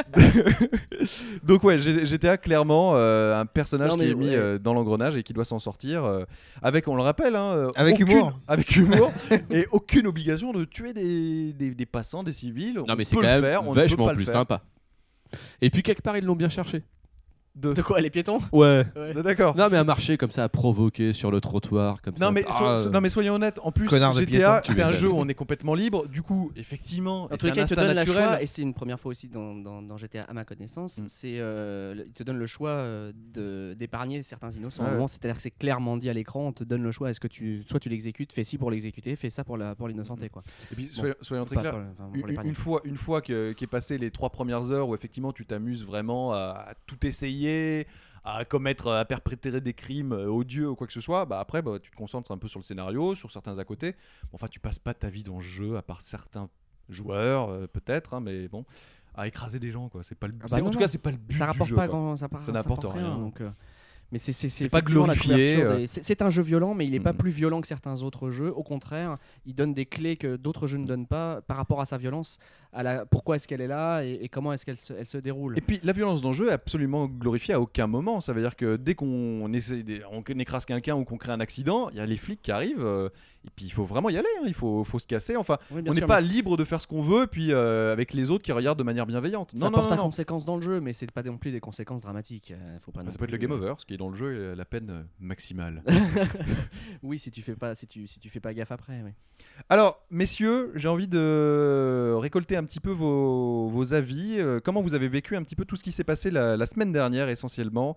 Donc ouais, G- GTA clairement euh, un personnage Non, qui mais est mis ouais. euh, dans l'engrenage et qui doit s'en sortir euh, avec, on le rappelle, hein, euh, Avec aucune- humour. avec humour et aucune obligation de tuer des, des, des passants, des civils. Non, On mais c'est peut quand le même faire, on ne peut vachement pas le plus faire. sympa. Et puis quelque part, ils l'ont bien cherché. De... De quoi, les piétons? Ouais. D'accord. Non, mais à marcher comme ça, à provoquer sur le trottoir, comme ça. Non mais, so- Ah, so- euh, non mais soyons honnêtes, en plus Connard de G T A piéton, tu c'est un m'étonnes. jeu où on est complètement libre, du coup effectivement, En et tous c'est les un cas, il te instinct donne le naturel. choix, et c'est une première fois aussi dans, dans, dans G T A à ma connaissance, Mm. c'est euh, le- il te donne le choix euh, de- d'épargner certains innocents. Ouais. Au moment, c'est-à-dire que c'est clairement dit à l'écran, on te donne le choix, est-ce que tu, soit tu l'exécutes, fais ci pour l'exécuter, fais ça pour la- pour l'innocenté. Quoi. Et puis Bon, soyons, soyons très Pas clairs, pour le- enfin, pour une, l'épargner. une fois, une fois que, qu'est passé les trois premières heures où effectivement tu t'amuses vraiment à, à tout essayer, à commettre, à perpétrer des crimes euh, odieux ou quoi que ce soit, bah après bah, tu te concentres un peu sur le scénario, sur certains à côté. Bon, enfin tu passes pas ta vie dans le jeu à part certains joueurs euh, peut-être, hein, mais bon, à écraser des gens quoi. C'est pas le, Ah bah c'est- en non, tout non. cas c'est pas le but Ça du rapporte jeu. pas quoi. grand, ça, par- Ça ça n'apporte rapporte rien. donc, euh, mais c'est c'est- c'est C'est pas effectivement la glorifié, couverture euh. des- C'est c'est un jeu violent, mais il est pas Mhm. plus violent que certains autres jeux. Au contraire, il donne des clés que d'autres jeux ne donnent pas par rapport à sa violence, à la, pourquoi est-ce qu'elle est là et, et comment est-ce qu'elle se, elle se déroule. Et puis la violence dans le jeu est absolument glorifiée à aucun moment. Ça veut dire que dès qu'on essaie, on écrase quelqu'un ou qu'on crée un accident, il y a les flics qui arrivent. Euh, et puis il faut vraiment y aller. Hein, il faut, faut se casser. Enfin, Oui, on n'est pas libre de faire ce qu'on veut. Et puis euh, avec les autres qui regardent de manière bienveillante. Ça non, porte non, à non. conséquences dans le jeu, mais c'est pas non plus des conséquences dramatiques. Euh, faut pas non Ça peut être plus, le game euh, over, ce qui est dans le jeu est la peine euh, maximale. Oui, si tu fais pas, si tu, si tu fais pas gaffe après. Oui. Alors, messieurs, j'ai envie de récolter un petit peu vos, vos avis. Euh, comment vous avez vécu un petit peu tout ce qui s'est passé la, la semaine dernière, essentiellement.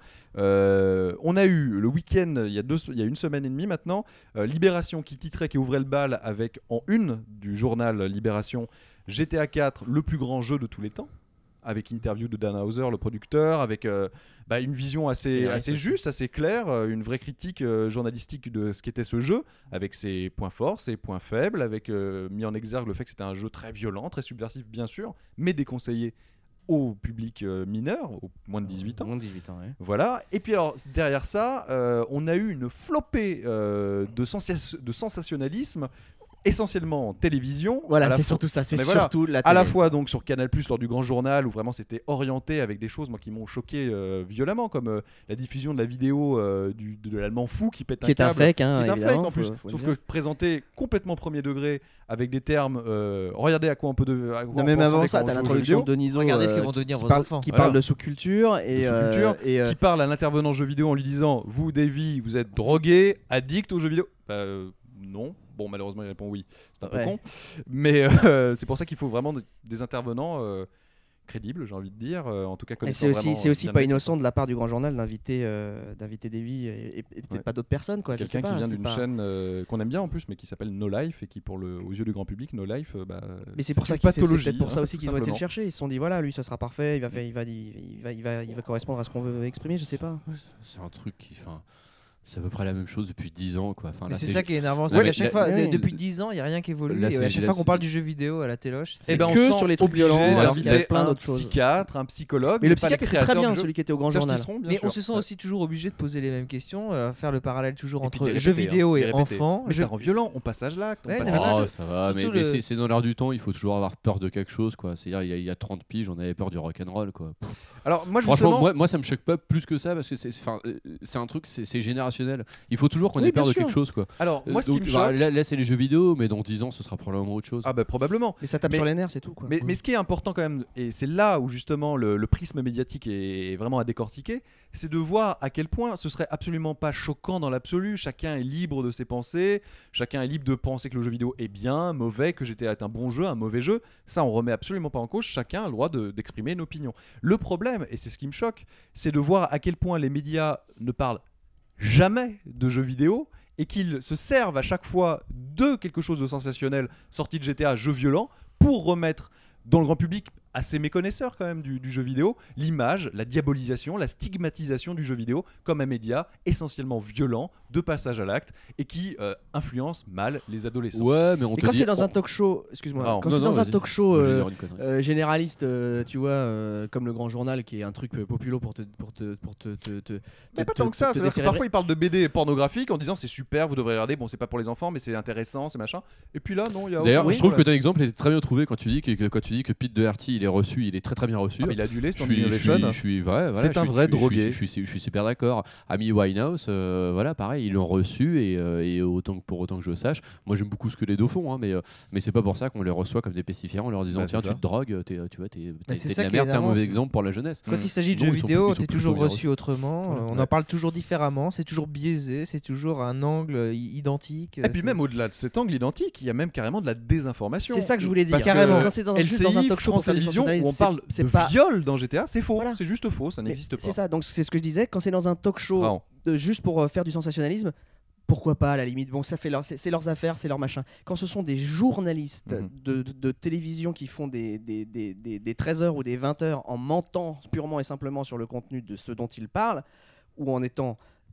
Euh, on a eu le week-end, il y a, deux, il y a une semaine et demie maintenant, euh, Libération qui titrait, qui ouvrait le bal avec en une du journal Libération G T A quatre, le plus grand jeu de tous les temps. Avec interview de Dan Houser, le producteur, avec euh, bah, une vision assez, assez juste, assez claire, euh, une vraie critique euh, journalistique de ce qu'était ce jeu, avec ses points forts, ses points faibles, avec euh, mis en exergue le fait que c'était un jeu très violent, très subversif bien sûr, mais déconseillé au public euh, mineur, au moins de dix-huit ans. Moins de dix-huit ans, oui. Voilà. Et puis alors, derrière ça, euh, on a eu une flopée euh, de, sensa- de sensationnalisme, essentiellement en télévision. Voilà, c'est fois... surtout ça, c'est Mais voilà, surtout la à télé. la fois donc sur Canal Plus lors du Grand Journal où vraiment c'était orienté avec des choses moi qui m'ont choqué euh, violemment comme euh, la diffusion de la vidéo euh, du, de, de l'allemand fou qui pète qui un est un câble, fake, hein, qui est un fake évidemment, en plus, faut- faut le sauf dire. que présenté complètement premier degré avec des termes. Euh, regardez à quoi on peut. De, à quoi Non, on même peut avant ressembler ça, quand on t'as joue aux l'introduction jeux de Deniso. Regardez ce euh, qu'ils vont qui- devenir qui vos parle- enfants. Qui Voilà. parle de sous-culture et, De euh, sous-culture, et, euh, qui parle à l'intervenant jeu vidéo en lui disant vous Davy vous êtes drogué addict aux jeux vidéo. Bah, euh, non. Bon, malheureusement, il répond oui. C'est un peu Ouais. con. Mais euh, c'est pour ça qu'il faut vraiment des, des intervenants euh, crédibles, j'ai envie de dire. Euh, en tout cas, Et connaissant c'est aussi, vraiment c'est aussi bien pas le métier, innocent de la part du Grand Journal d'inviter, euh, d'inviter Davy et, et- et peut-être Ouais. pas d'autres personnes, quoi. Je sais Quelqu'un pas, qui vient c'est d'une pas- chaîne euh, qu'on aime bien en plus, mais qui s'appelle No Life et qui, pour le, aux yeux du grand public, No Life, euh, bah, Mais c'est pour ça une qu'ils, c'est- c'est pathologie. peut-être pour ça hein, aussi tout qu'ils ont été le simplement. chercher. Ils se sont dit voilà, lui, ça sera parfait. Il va, faire, il va, il va, il va, il va correspondre à ce qu'on veut exprimer. Je sais pas. C'est un truc qui. Enfin, c'est à peu près la même chose depuis dix ans. Quoi. Enfin, Mais là, c'est ça qui est énervant, c'est Ouais, qu'à chaque la- fois, ouais, de- depuis dix ans, il n'y a rien qui évolue. Là, Et c'est- à chaque là, fois qu'on c'est- parle du jeu vidéo à la téloche, Eh c'est ben, on que sent sur les trucs obligé violents, alors d'inviter qu'il y avait plein un d'autres choses. psychiatre, un psychologue, Mais le pas les psychiatre était très créateurs bien, du jeu. celui qui était au Grand Serge Journal. Tisseron, bien Mais sûr. on se sent aussi toujours obligé de poser les mêmes questions, euh, faire le parallèle toujours Et puis entre de les jeux répéter, vidéo hein, de et les répéter. enfants. Mais jeux- ça rend violent, on passe à l'acte. on Ouais, passe non, à mais l'acte. Oh, surtout- ça va, mais, surtout mais le- c'est, c'est dans l'air du temps, il faut toujours avoir peur de quelque chose. Quoi. C'est-à-dire, il y, a- il y a trente piges, on avait peur du rock'n'roll. Quoi. Alors, moi, Franchement, justement, moi, moi, ça me choque pas plus que ça parce que c'est, enfin, euh, c'est un truc, c'est, c'est générationnel. Il faut toujours qu'on Oui, ait peur bien de sûr. quelque chose. Quoi. alors, moi, Euh, ce qui donc, me choque. bah, là, là, c'est les jeux vidéo, mais dans dix ans, ce sera probablement autre chose. Ah, bah, probablement. Mais ça tape Mais- sur les nerfs, c'est tout, quoi. Mais, mais ce qui est important quand même, et c'est là où justement le, le prisme médiatique est vraiment à décortiquer, c'est de voir à quel point ce serait absolument pas choquant dans l'absolu. Chacun est libre de ses pensées, chacun est libre de penser que le jeu vidéo est bien, mauvais, que G T A est un bon jeu, un mauvais jeu. Ça, on remet absolument pas en cause. Chacun a le droit de- d'exprimer une opinion. Le problème, et c'est ce qui me choque, c'est de voir à quel point les médias ne parlent jamais de jeux vidéo et qu'ils se servent à chaque fois de quelque chose de sensationnel sorti de G T A, jeu violent, pour remettre dans le grand public, assez méconnaisseur quand même du, du jeu vidéo, l'image, la diabolisation, la stigmatisation du jeu vidéo comme un média essentiellement violent, de passage à l'acte, et qui euh, influence mal les adolescents. Ouais, mais on Et te quand dit. c'est dans un talk show, excuse-moi, Ah, quand non, c'est non, dans un vas-y. talk show Moi, je vais euh, dire une connerie. euh, généraliste, euh, tu vois, euh, comme le Grand Journal, qui est un truc euh, populo pour te, pour te, pour te, te, te- Mais te- pas te- tant que ça, te c'est-à-dire que décérébrer. parfois ils parlent de B D pornographiques en disant c'est super, vous devrez regarder, bon c'est pas pour les enfants mais c'est intéressant, c'est machin. Et puis là non, il y a D'ailleurs, aucun je trouve que problème. ton exemple était très bien trouvé quand tu dis que, que- quand tu dis que Pete Doherty il est reçu, il est très très bien reçu. Ah, mais il a adulé Je Standing suis, je suis, Ovation. je suis- ouais, voilà, C'est je un suis- vrai je suis- drogué. Je suis, je suis- je suis super d'accord. Amy Winehouse, euh, voilà, pareil, ils l'ont reçu et, euh, et autant que pour autant que je sache, moi j'aime beaucoup ce que les deux font, hein, mais euh, mais c'est pas pour ça qu'on les reçoit comme des pestiférants en leur disant Bah, tiens c'est tu ça. te drogues, t'es, tu vois, t'es, t'es, c'est t'es ça de la qui est merde, t'es un énervant, mauvais c'est- exemple pour la jeunesse. Quand il s'agit de Non, jeux ils sont vidéo, plutôt- ils t'es sont toujours plutôt bien reçu autrement. euh, On Ouais. en parle toujours différemment. C'est toujours biaisé. C'est toujours un angle euh, i- identique. Et puis c'est- même au-delà de cet angle identique, il y a même carrément de la désinformation. C'est ça que je voulais dire. Parce que Carrément. Quand c'est dans, juste dans un L C I, talk show pour France faire du Télévisions, où on sensationnalisme, parle c'est de pas. viol dans G T A, c'est faux, Voilà. c'est juste faux, ça Mais n'existe pas. C'est ça, donc c'est ce que je disais. Quand c'est dans un talk show, Vraiment. de- juste pour euh, faire du sensationnalisme, pourquoi pas à la limite. Bon, ça fait leur, c'est, c'est leurs affaires, c'est leur machin. Quand ce sont des journalistes Mhm. de, de- de télévision qui font des, des, des, des, des treize heures ou des vingt heures en mentant purement et simplement sur le contenu de ce dont ils parlent, ou en étant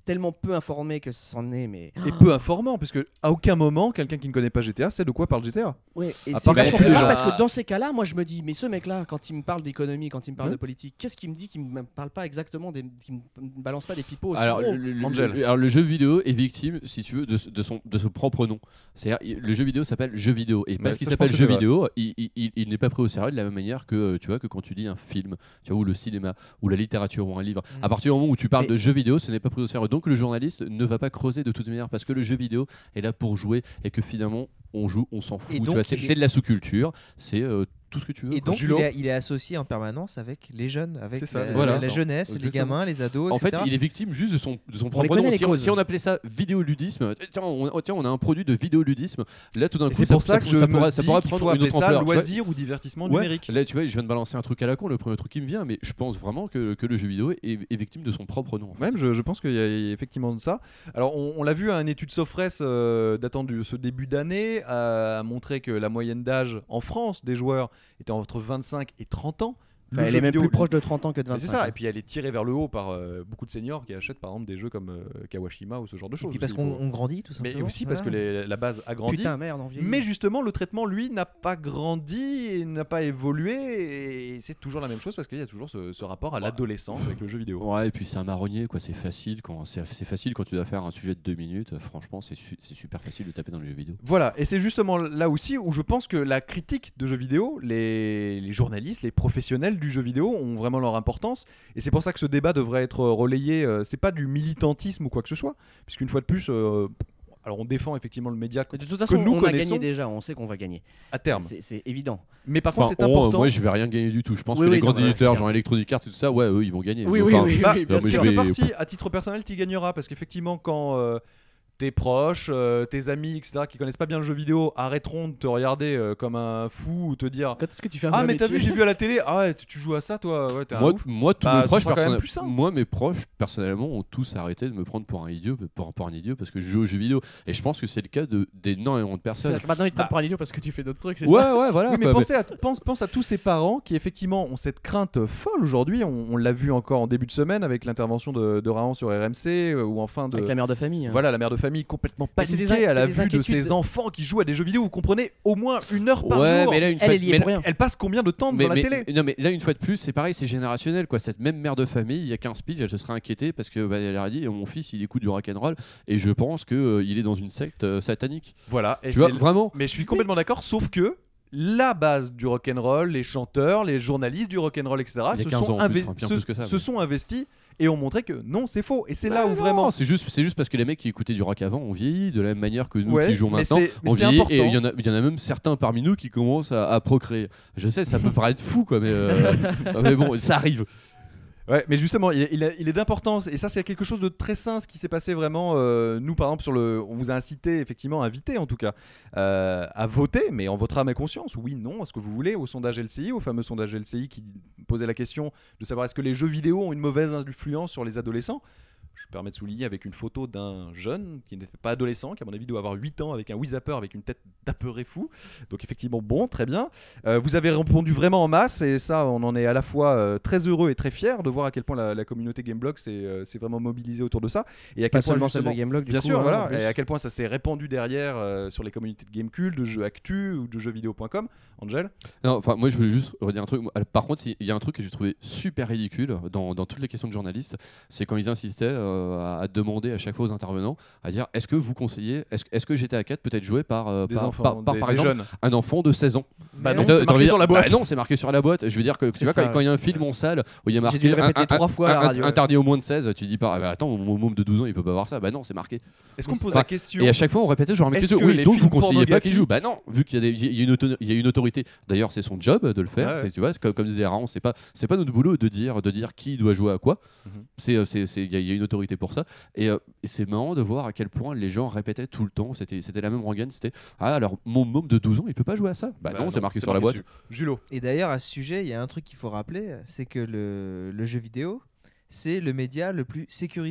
tellement peu informé que c'en est, mais. Et peu informant, puisque à aucun moment, quelqu'un qui ne connaît pas G T A sait de quoi parle G T A. Ouais, et À c'est part vachement que tu bizarre les parce gens- que dans ces cas-là, moi je me dis, mais ce mec-là, quand il me parle d'économie, quand il me parle Ouais. de politique, qu'est-ce qu'il me dit qu'il me parle pas exactement, des, qu'il me balance pas des pipeaux aussi Alors gros le, le- Angel. le- alors, le jeu vidéo est victime, si tu veux, de, de son, de son propre nom. C'est-à-dire, le jeu vidéo s'appelle jeu vidéo. Et parce Ouais, qu'il ça, je s'appelle pense que jeu c'est vrai. vidéo, il, il- il- il n'est pas pris au sérieux de la même manière que, tu vois, que quand tu dis un film, tu vois, ou le cinéma, ou la littérature, ou un livre. Mm. À partir du moment où tu parles Mais- de jeu vidéo, ce n'est pas pris au sérieux. Donc le journaliste ne va pas creuser de toute manière parce que le jeu vidéo est là pour jouer et que finalement on joue, on s'en fout. Et Tu donc, vois, c'est, il est- c'est de la sous-culture, c'est euh, tout ce que tu veux. Et quoi. donc, il Julo. est, il est associé en permanence avec les jeunes, avec C'est ça. la, Voilà. la Ça. jeunesse, les Exactement. gamins, les ados, En et fait, cetera. il est victime juste de son, de son les propre connaît, nom. les Si on, causes. si on appelait ça vidéoludisme, tiens on, tiens, on a un produit de vidéoludisme, là tout d'un Et coup, c'est pour ça que je ça me pourrait, dis ça pourrait qu'il prendre faut une appeler autre ça ampleur. tu vois. loisir ou divertissement Ouais, numérique. là, tu vois, je viens de balancer un truc à la con, le premier truc qui me vient, mais je pense vraiment que, que le jeu vidéo est, est victime de son propre nom. en fait. Même, je, je pense qu'il y a effectivement de ça. Alors, on, on l'a vu, hein, une étude Sofres euh, datant de ce début d'année a montré que la moyenne d'âge en France des joueurs était entre vingt-cinq et trente ans. Enfin, Le elle jeu est même vidéo- plus proche de trente ans que de Mais vingt-cinq. c'est ça, et puis elle est tirée vers le haut par euh, beaucoup de seniors qui achètent par exemple des jeux comme euh, Kawashima ou ce genre de Et choses. puis parce aussi, il qu'on faut- on grandit tout Mais simplement. aussi parce que Voilà. les- la base a grandi. Putain, merde, on vieillit. Mais justement, le traitement, lui, n'a pas grandi et n'a pas évolué. Et c'est toujours la même chose parce qu'il y a toujours ce, ce rapport à l'adolescence avec le jeu vidéo. Ouais, et puis c'est un marronnier, quoi. C'est facile quand c'est, c'est facile quand tu dois faire un sujet de deux minutes. euh, Franchement, c'est, su- c'est super facile de taper dans le jeu vidéo. Voilà, et c'est justement là aussi où je pense que la critique de jeux vidéo, les, les journalistes, les professionnels du jeu vidéo ont vraiment leur importance. Et c'est pour ça que ce débat devrait être relayé. euh, c'est pas du militantisme ou quoi que ce soit, puisqu'une fois de plus, euh, alors on défend effectivement le média Mais de toute façon, nous on a connaissons. gagné déjà, on sait qu'on va gagner. à terme. C'est c'est évident. Mais par Enfin, contre, c'est on, important. moi, je vais rien gagner du tout. Je pense Oui, que oui, les grands non, ouais, éditeurs, c'est genre clair. Electronic Arts et tout ça, ouais, eux, ils vont gagner. Oui, Enfin, oui, oui, Bah, oui, bien non, mais sûr. je quelque vais- part, si, à titre personnel, tu gagneras parce qu'effectivement, quand euh, tes proches, euh, tes amis, et cetera, qui connaissent pas bien le jeu vidéo, arrêteront de te regarder euh, comme un fou ou te dire Quand est-ce que tu fais un ah vrai mais t'as vu, métier j'ai vu à la télé, ah ouais, tu tu joues à ça, toi, ouais, t'es un Moi, ouf. moi, tous Bah, mes ce proches, sera quand même personnel- plus simple. moi, mes proches, personnellement, ont tous arrêté de me prendre pour un idiot, pour, pour un idiot, parce que je joue aux jeux vidéo. Et je pense que c'est le cas de, d'énormément de personnes. C'est-à-dire que maintenant, ils te prennent Bah. pour un idiot parce que tu fais d'autres trucs, c'est Ouais, ça ouais, voilà. Oui, mais quoi, pensez à, pense, pense à tous ces parents qui effectivement ont cette crainte folle aujourd'hui. On, on l'a vu encore en début de semaine avec l'intervention de, de Rahan sur R M C euh, ou enfin de Avec la mère de famille. hein. voilà la mère de famille complètement Mais c'est des paniquée in- à la c'est des vue de inquiétudes ses de- enfants qui jouent à des jeux vidéo. Vous comprenez, au moins une heure par ouais, jour. mais là, une Elle fois, est liée mais pour là- rien. Elle passe combien de temps mais, devant mais- la télé non, mais là, une fois de plus, c'est pareil, c'est générationnel, quoi. Cette même mère de famille, il y a quinze piges, elle se serait inquiétée parce que bah, elle a dit, mon fils, il écoute du rock'n'roll et je pense que euh, il est dans une secte euh, satanique. Voilà. Et Tu vois, c'est le- vraiment. Mais je suis complètement d'accord, sauf que la base du rock'n'roll, les chanteurs, les journalistes du rock'n'roll, et cetera, Il y a se, quinze sont, ans en plus, inve- enfin, bien se- plus que ça, se mais- sont investis et ont montré que non, c'est faux. Et c'est Bah là où non, vraiment. c'est juste, c'est juste parce que les mecs qui écoutaient du rock avant ont vieilli de la même manière que nous Ouais, qui jouons mais maintenant. c'est- mais On c'est vieillit important. et il y en a, il y en a même certains parmi nous qui commencent à, à procréer. Je sais, ça peut paraître fou, quoi, mais, euh, mais bon, ça arrive. Ouais, mais justement, il est, il est- il est d'importance, et ça, c'est quelque chose de très sain, ce qui s'est passé vraiment. euh, nous, par exemple, sur le, on vous a incité, effectivement, invité en tout cas, euh, à voter, mais en votre âme et conscience, oui, non, ce que vous voulez, au sondage L C I, au fameux sondage L C I qui posait la question de savoir est-ce que les jeux vidéo ont une mauvaise influence sur les adolescents. Je me permets de souligner avec une photo d'un jeune qui n'était pas adolescent, qui à mon avis doit avoir huit ans, avec un Wii Zapper, avec une tête d'apeuré fou. Donc effectivement, bon, très bien. Euh, vous avez répondu vraiment en masse, et ça, on en est à la fois euh, très heureux et très fiers de voir à quel point la, la communauté Gameblog s'est euh, s'est vraiment mobilisée autour de ça. Et à Pas quel point, seulement celle de justement- Gameblog, du Bien coup, sûr, hein, en voilà. plus. Et à quel point ça s'est répandu derrière euh, sur les communautés de Gamecult, de jeux actu ou de jeux vidéo point com. Angel. Non, enfin, moi, je voulais juste redire un truc. Moi, Par contre, il y a un truc que j'ai trouvé super ridicule dans, dans toutes les questions de journalistes, c'est quand ils insistaient euh, à, à demander à chaque fois aux intervenants à dire est-ce que vous conseillez, est-ce, est-ce que G T A quatre peut être joué par, euh, Des par, enfants, par, par, des, par des exemple jeunes. un enfant de seize ans. Bah Mais non, Et t'as- c'est t'as marqué envie de sur dire, la boîte. bah non, c'est marqué sur la boîte. Je veux dire que tu C'est vois, ça. quand, quand il y a un film en salle où il y a marqué dû le répéter un- un- trois fois à la un- radio. interdit au moins de seize, tu dis pas, ah bah, attends, mon môme de douze ans, il peut pas voir ça. Bah non, c'est marqué. Est-ce qu'on me pose Enfin, la question Et à chaque fois, on répétait genre la même Est-ce question. que Oui, les donc vous films conseillez pas qu'il pornographiques- joue. Bah non, vu qu'il y a, des- il y a une auto- il y a une autorité. D'ailleurs, c'est son job de le faire. Ouais, ouais. C'est, tu vois, c'est comme, comme disait Raon, c'est pas, c'est pas notre boulot de dire, de dire qui doit jouer à quoi. Mhm. C'est, euh, c'est, c'est, il y, a- il y a une autorité pour ça. Et, euh, et c'est marrant de voir à quel point les gens répétaient tout le temps. C'était, c'était la même rengaine. C'était ah alors mon môme de douze ans, il peut pas jouer à ça. Bah, Bah non, c'est marqué sur la boîte. dessus. Julo. Et d'ailleurs, à ce sujet, il y a un truc qu'il faut rappeler, c'est que le, le jeu vidéo, c'est le média le plus sécurisé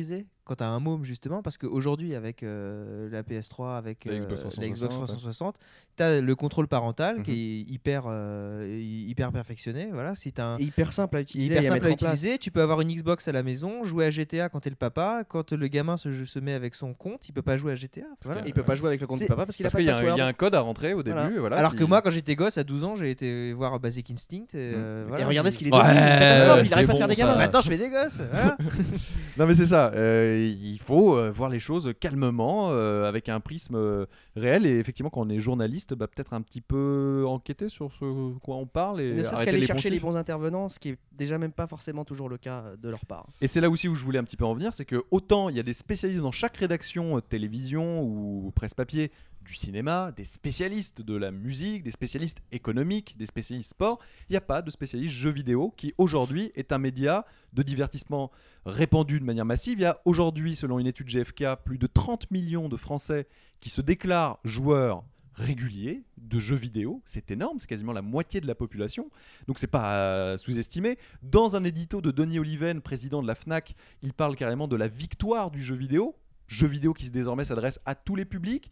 quand tu as un môme justement, parce qu'aujourd'hui avec euh, la P S trois, avec euh, La Xbox trois cent la Xbox soixante, trois cent soixante, tu as le contrôle parental Mhm. qui est hyper, euh, hyper perfectionné. Voilà, si tu as un Et hyper simple à utiliser, hyper et à simple à mettre en place. utiliser, tu peux avoir une Xbox à la maison, jouer à G T A quand t'es le papa, quand le gamin se, se met avec son compte, il peut pas jouer à G T A. Voilà. Il peut pas jouer avec le compte C'est- du papa parce qu'il a Parce pas qu'il de y, a un- il y a password. un code à rentrer au début. Voilà. et voilà, Alors si- que moi, quand j'étais gosse, à douze ans, j'ai été voir Basic Instinct. Et, euh, Et voilà, regardez j'ai- ce qu'il est Ouais, devenu, une catastrophe, il c'est arrive pas à bon, faire des ça. gamins. Maintenant, je fais des gosses. Voilà. Non mais c'est ça, euh, il faut euh, voir les choses calmement, euh, avec un prisme euh, réel, et effectivement quand on est journaliste, bah, peut-être un petit peu enquêter sur ce quoi on parle et Ne serait-ce arrêter qu'aller les chercher les poncifs. bons intervenants, ce qui est déjà même pas forcément toujours le cas euh, de leur part. Et c'est là aussi où je voulais un petit peu en venir, c'est que autant il y a des spécialistes dans chaque rédaction, euh, télévision ou presse papier, du cinéma, des spécialistes de la musique, des spécialistes économiques, des spécialistes sport, il n'y a pas de spécialiste jeux vidéo qui aujourd'hui est un média de divertissement répandu de manière massive. Il y a aujourd'hui, selon une étude G F K, plus de trente millions de Français qui se déclarent joueurs réguliers de jeux vidéo. C'est énorme, c'est quasiment la moitié de la population, donc c'est pas à sous-estimer. Dans un édito de Denis Oliven, président de la Fnac, il parle carrément de la victoire du jeu vidéo, jeu vidéo qui désormais s'adresse à tous les publics,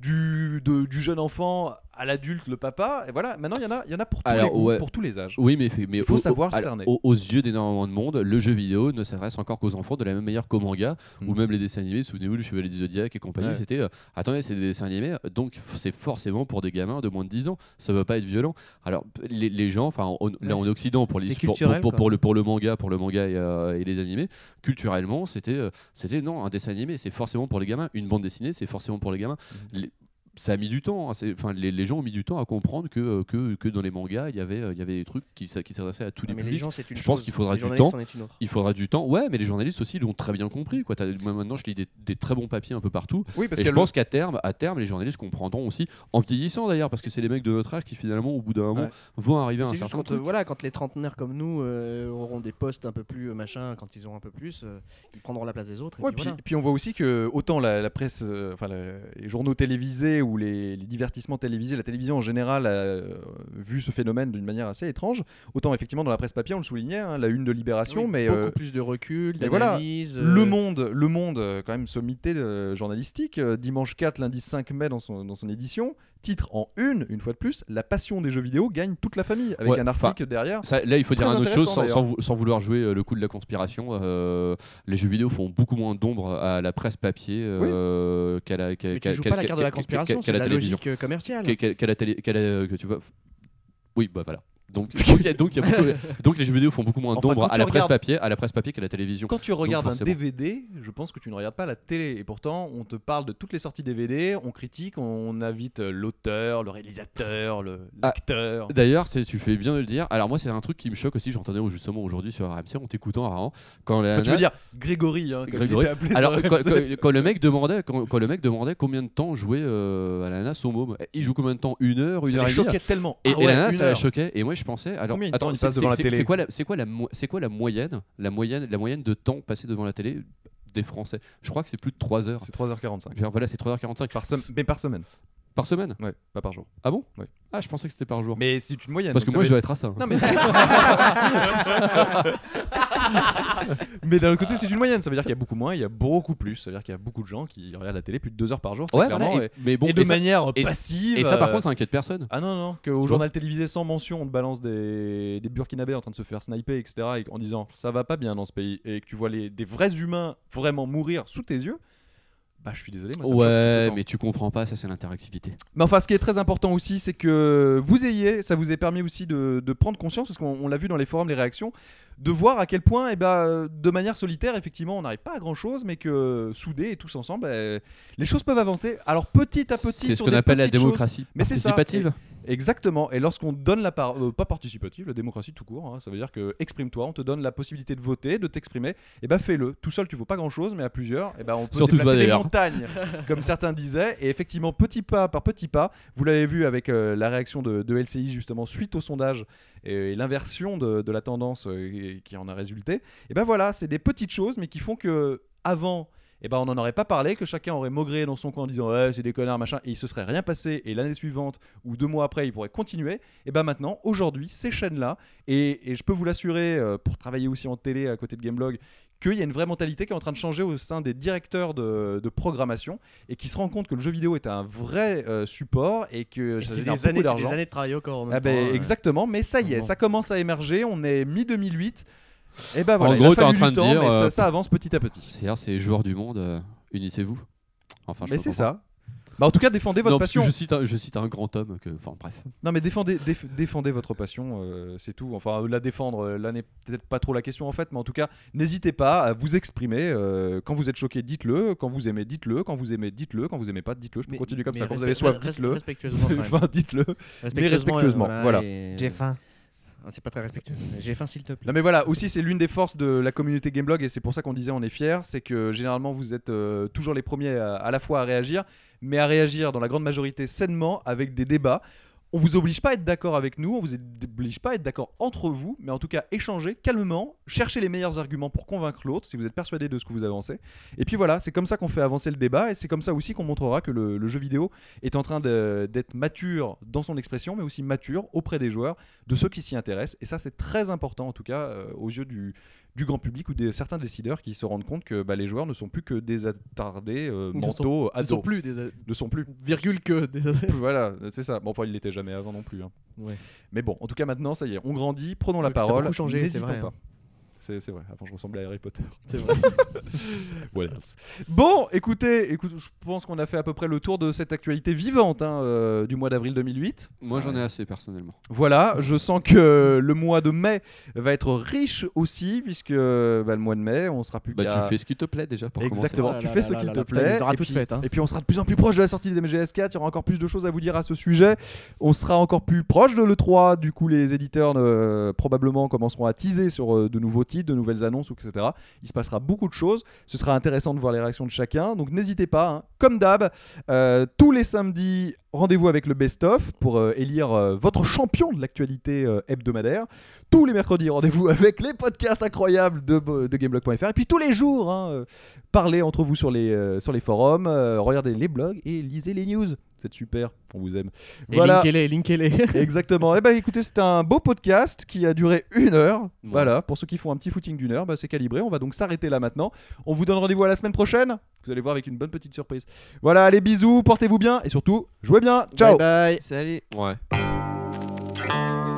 du, de- du jeune enfant à l'adulte, le papa, et voilà, maintenant il y en a, il y en a pour, tous Alors, les goûts, ouais. pour tous les âges. Oui, mais, mais Il faut au- savoir au- alors, cerner. aux, aux yeux d'énormément de monde, le jeu vidéo ne s'adresse encore qu'aux enfants de la même manière qu'au manga Mm. ou même les dessins animés. Souvenez-vous, le Chevalier du Zodiac et compagnie, Ouais. c'était euh, attendez, c'est des dessins animés, donc f- c'est forcément pour des gamins de moins de dix ans. Ça va pas être violent. Alors, les, les gens, enfin, on- là en Ouais, Occident, pour, les, c'était pour, pour, culturel, pour, quoi. pour le, pour le manga, pour le manga et, euh, et les animés, culturellement, c'était euh, c'était non, un dessin animé, c'est forcément pour les gamins. Une bande dessinée, c'est forcément pour les gamins. Les- ça a mis du temps, hein, c'est- enfin les, les gens ont mis du temps à comprendre que, euh, que, que dans les mangas il y avait, euh, il y avait des trucs qui, s'a- qui s'adressaient à tous les Mais les publics. gens, c'est une Je pense chose, qu'il faudra les du journalistes, temps. c'en est une autre. Il faudra du temps, ouais, mais les journalistes aussi l'ont très bien compris. Quoi. T'as- moi, maintenant, je lis des, des très bons papiers un peu partout. Oui, parce Et que je pense qu'à terme, à terme, les journalistes comprendront aussi, en vieillissant d'ailleurs, parce que c'est les mecs de notre âge qui finalement, au bout d'un moment, Ouais. vont arriver à un C'est juste certain quand, euh, truc. voilà, quand les trentenaires comme nous euh, auront des postes un peu plus euh, machin, quand ils auront un peu plus, euh, ils prendront la place des autres. Et Ouais, puis puis, voilà. puis on voit aussi que autant la, la presse, euh, enfin la- les journaux télévisés ou les, les divertissements télévisés, la télévision en général a euh, vu ce phénomène d'une manière assez étrange. Autant effectivement dans la presse papier, on le soulignait, hein, la une de Libération, Oui, mais beaucoup euh, plus de recul, mais voilà, d'analyse. Le euh, Monde, Le Monde, euh, quand même sommité euh, journalistique, euh, dimanche quatre, lundi cinq mai dans son, dans son édition, titre en une, une fois de plus, la passion des jeux vidéo gagne toute la famille, avec Ouais, un article derrière. Ça, là, il faut Très dire une autre chose intéressant, sans, sans vou- sans vouloir jouer euh, le coup de la conspiration. euh, les jeux vidéo font beaucoup moins d'ombre à la presse papier euh, qu'à la, qu'à, Mais qu'à- tu joues qu'à- pas la carte de la qu'à- conspiration, qu'à- c'est qu'à de la la télévision. logique euh, commerciale. Qu'à- qu'à- qu'à la télé, qu'à la- que tu vois. Oui, bah voilà. Donc, donc, il y a- donc, il y a beaucoup- donc les jeux vidéo font beaucoup moins Enfin, d'ombre quand à tu la presse regardes- papier, à la presse papier qu'à la télévision. Quand tu regardes un forcément. D V D, je pense que tu ne regardes pas la télé. Et pourtant, on te parle de toutes les sorties D V D, on critique, on invite euh, l'auteur, le réalisateur, le- Ah, l'acteur. D'ailleurs, c'est- tu fais bien de le dire. Alors moi, c'est un truc qui me choque aussi. J'entendais justement aujourd'hui sur R M C en t'écoutant avant quand la Enfin, tu nana- veux dire Grégory, hein, comme Grégory. il était appelé Alors sur quand, R M C. quand- quand le mec demandait, quand, quand le mec demandait combien de temps jouait euh, à la nana son môme, il joue combien de temps? Une heure, une Ça heure les et demie. choquait tellement. Et, Ah et ouais, la nana, une ça la heure. choquait. Et moi, je pensais, alors, Combien de attends, temps il c'est- passe devant c'est- la c'est- télé c'est quoi la, c'est quoi la, mo- c'est quoi la moyenne, la moyenne, la moyenne de temps passé devant la télé des Français? Je crois que c'est plus de trois heures. C'est trois heures quarante-cinq. Je veux dire, Voilà, c'est trois heures quarante-cinq Par sem- mais par semaine. par semaine. Ouais, pas par jour. Ah bon? Ouais. Ah, je pensais que c'était par jour. Mais c'est une moyenne. Parce que donc moi, ça je veut- dois être à ça. Non mais. mais d'un autre côté, c'est une moyenne. Ça veut dire qu'il y a beaucoup moins, il y a beaucoup plus. Ça veut dire qu'il y a beaucoup de gens qui regardent la télé plus de deux heures par jour, très Ouais, clairement, voilà, et- et, mais bon, et de et ça- manière et- passive. Et ça, par euh, contre, ça inquiète personne. Ah non, non, qu'au Tu journal télévisé sans mention, on te balance des, des Burkinabés en train de se faire sniper, et cetera, et en disant ça va pas bien dans ce pays, et que tu vois les, des vrais humains vraiment mourir sous tes yeux, bah je suis désolé, moi ça me choque tout Ouais, autant. mais tu comprends pas, ça c'est l'interactivité. Mais enfin, ce qui est très important aussi, c'est que vous ayez, ça vous ait permis aussi de, de prendre conscience, parce qu'on on l'a vu dans les forums, les réactions, de voir à quel point, eh ben, euh, de manière solitaire, effectivement, on n'arrive pas à grand chose, mais que soudés et tous ensemble, eh, les choses peuvent avancer. Alors petit à petit, C'est ce sur qu'on des appelle la petites choses. démocratie Mais c'est ça. participative. Exactement. Et lorsqu'on donne la part, euh, pas participative, la démocratie tout court, hein, ça veut dire que exprime-toi, on te donne la possibilité de voter, de t'exprimer, et ben fais-le. Tout seul, tu vaux pas grand-chose, mais à plusieurs, et ben on peut Surtout déplacer toi, des d'ailleurs. montagnes, comme certains disaient. Et effectivement, petit pas par petit pas, vous l'avez vu avec euh, la réaction de, de L C I justement suite au sondage et, et l'inversion de, de la tendance euh, qui en a résulté. Et ben voilà, c'est des petites choses, mais qui font que avant. Et ben on n'en aurait pas parlé, que chacun aurait maugré dans son coin en disant ouais c'est des connards machin, et il se serait rien passé, et l'année suivante ou deux mois après il pourrait continuer. Et ben maintenant, aujourd'hui, ces chaînes là, et, et je peux vous l'assurer, euh, pour travailler aussi en télé à côté de Gameblog, qu'il y a une vraie mentalité qui est en train de changer au sein des directeurs de, de programmation et qui se rendent compte que le jeu vidéo est un vrai euh, support et que Et ça c'est génère des, beaucoup années, c'est d'argent. des années de travail au corps en même Ah ben, temps, hein. exactement, mais ça y est, Bon. ça commence à émerger. On est mi-deux mille huit. Et ben voilà, En il a gros, t'es fallu en train du de temps, dire, mais ça, euh, ça avance petit à petit. C'est-à-dire, c'est les joueurs du monde, euh, unissez-vous. Enfin, je Mais peux c'est comprendre. ça. Bah, en tout cas, défendez votre Non, parce que passion. je cite, un, je cite un grand homme que. Enfin, bref. Non, mais défendez, déf- défendez votre passion, euh, c'est tout. Enfin, la défendre, euh, là n'est peut-être pas trop la question en fait, mais en tout cas, n'hésitez pas à vous exprimer. euh, quand vous êtes choqué, dites-le. Quand vous aimez, dites-le. Quand vous aimez, dites-le. Quand vous aimez pas, dites-le. Je peux Mais- continuer comme mais ça. Quand vous respect- avez soif, res- dites-le. Respectueusement, quand même. Enfin, dites-le. respectueusement, euh, voilà. et- J'ai faim. Ah, c'est pas très respectueux. J'ai faim, s'il te plaît. Non mais voilà, aussi c'est l'une des forces de la communauté Gameblog et c'est pour ça qu'on disait on est fiers, c'est que généralement vous êtes euh, toujours les premiers à, à la fois à réagir, mais à réagir dans la grande majorité sainement avec des débats. On vous oblige pas à être d'accord avec nous, on vous oblige pas à être d'accord entre vous, mais en tout cas échangez calmement, cherchez les meilleurs arguments pour convaincre l'autre si vous êtes persuadé de ce que vous avancez. Et puis voilà, c'est comme ça qu'on fait avancer le débat et c'est comme ça aussi qu'on montrera que le, le jeu vidéo est en train de- d'être mature dans son expression, mais aussi mature auprès des joueurs, de ceux qui s'y intéressent. Et ça c'est très important en tout cas euh, aux yeux du, du grand public ou des certains décideurs qui se rendent compte que bah, les joueurs ne sont plus que des attardés euh, Ils ne sont- mentaux, Ils sont ados. plus des. Ne sont plus. Virgule que des. Voilà, c'est ça. Bon, enfin, il l'était jamais avant non plus. hein. Ouais. Mais bon, en tout cas, maintenant, ça y est, on grandit, prenons la Donc, t'as parole. beaucoup changé, c'est N'hésitons vrai, pas. hein. C'est c'est vrai, avant je ressemblais à Harry Potter. C'est vrai. What else? Bon, écoutez, écoute, je pense qu'on a fait à peu près le tour de cette actualité vivante hein, euh, du mois d'avril deux mille huit. Moi, j'en ai assez personnellement. Voilà, je sens que le mois de mai va être riche aussi, puisque bah, le mois de mai, on sera plus Bah, qu'à... tu fais ce qu'il te plaît déjà pour Exactement, Oh tu là fais là ce là qu'il là te là, putain, plaît. il les aura et, toutes puis, faites, hein. et puis on sera de plus en plus proche de la sortie des M G S quatre, il y aura encore plus de choses à vous dire à ce sujet. On sera encore plus proche de l'E trois, du coup les éditeurs euh, probablement commenceront à teaser sur euh, de nouveaux titres, de nouvelles annonces, et cetera. Il se passera beaucoup de choses, ce sera intéressant de voir les réactions de chacun, donc n'hésitez pas, hein. Comme d'hab, euh, tous les samedis, rendez-vous avec le best-of pour euh, élire euh, votre champion de l'actualité euh, hebdomadaire. Tous les mercredis, rendez-vous avec les podcasts incroyables de, de gameblog point f r. Et puis tous les jours, hein, euh, parlez entre vous sur les, euh, sur les forums, euh, regardez les blogs et lisez les news. C'est super, on vous aime. Et Voilà, linkez-les, linkez-les. exactement. Et bah écoutez, c'était un beau podcast qui a duré une heure. Ouais. Voilà, pour ceux qui font un petit footing d'une heure, bah, c'est calibré. On va donc s'arrêter là maintenant. On vous donne rendez-vous à la semaine prochaine. Vous allez voir avec une bonne petite surprise. Voilà, allez, bisous, portez-vous bien et surtout, jouez bien. Ciao. Bye bye. Salut. Ouais.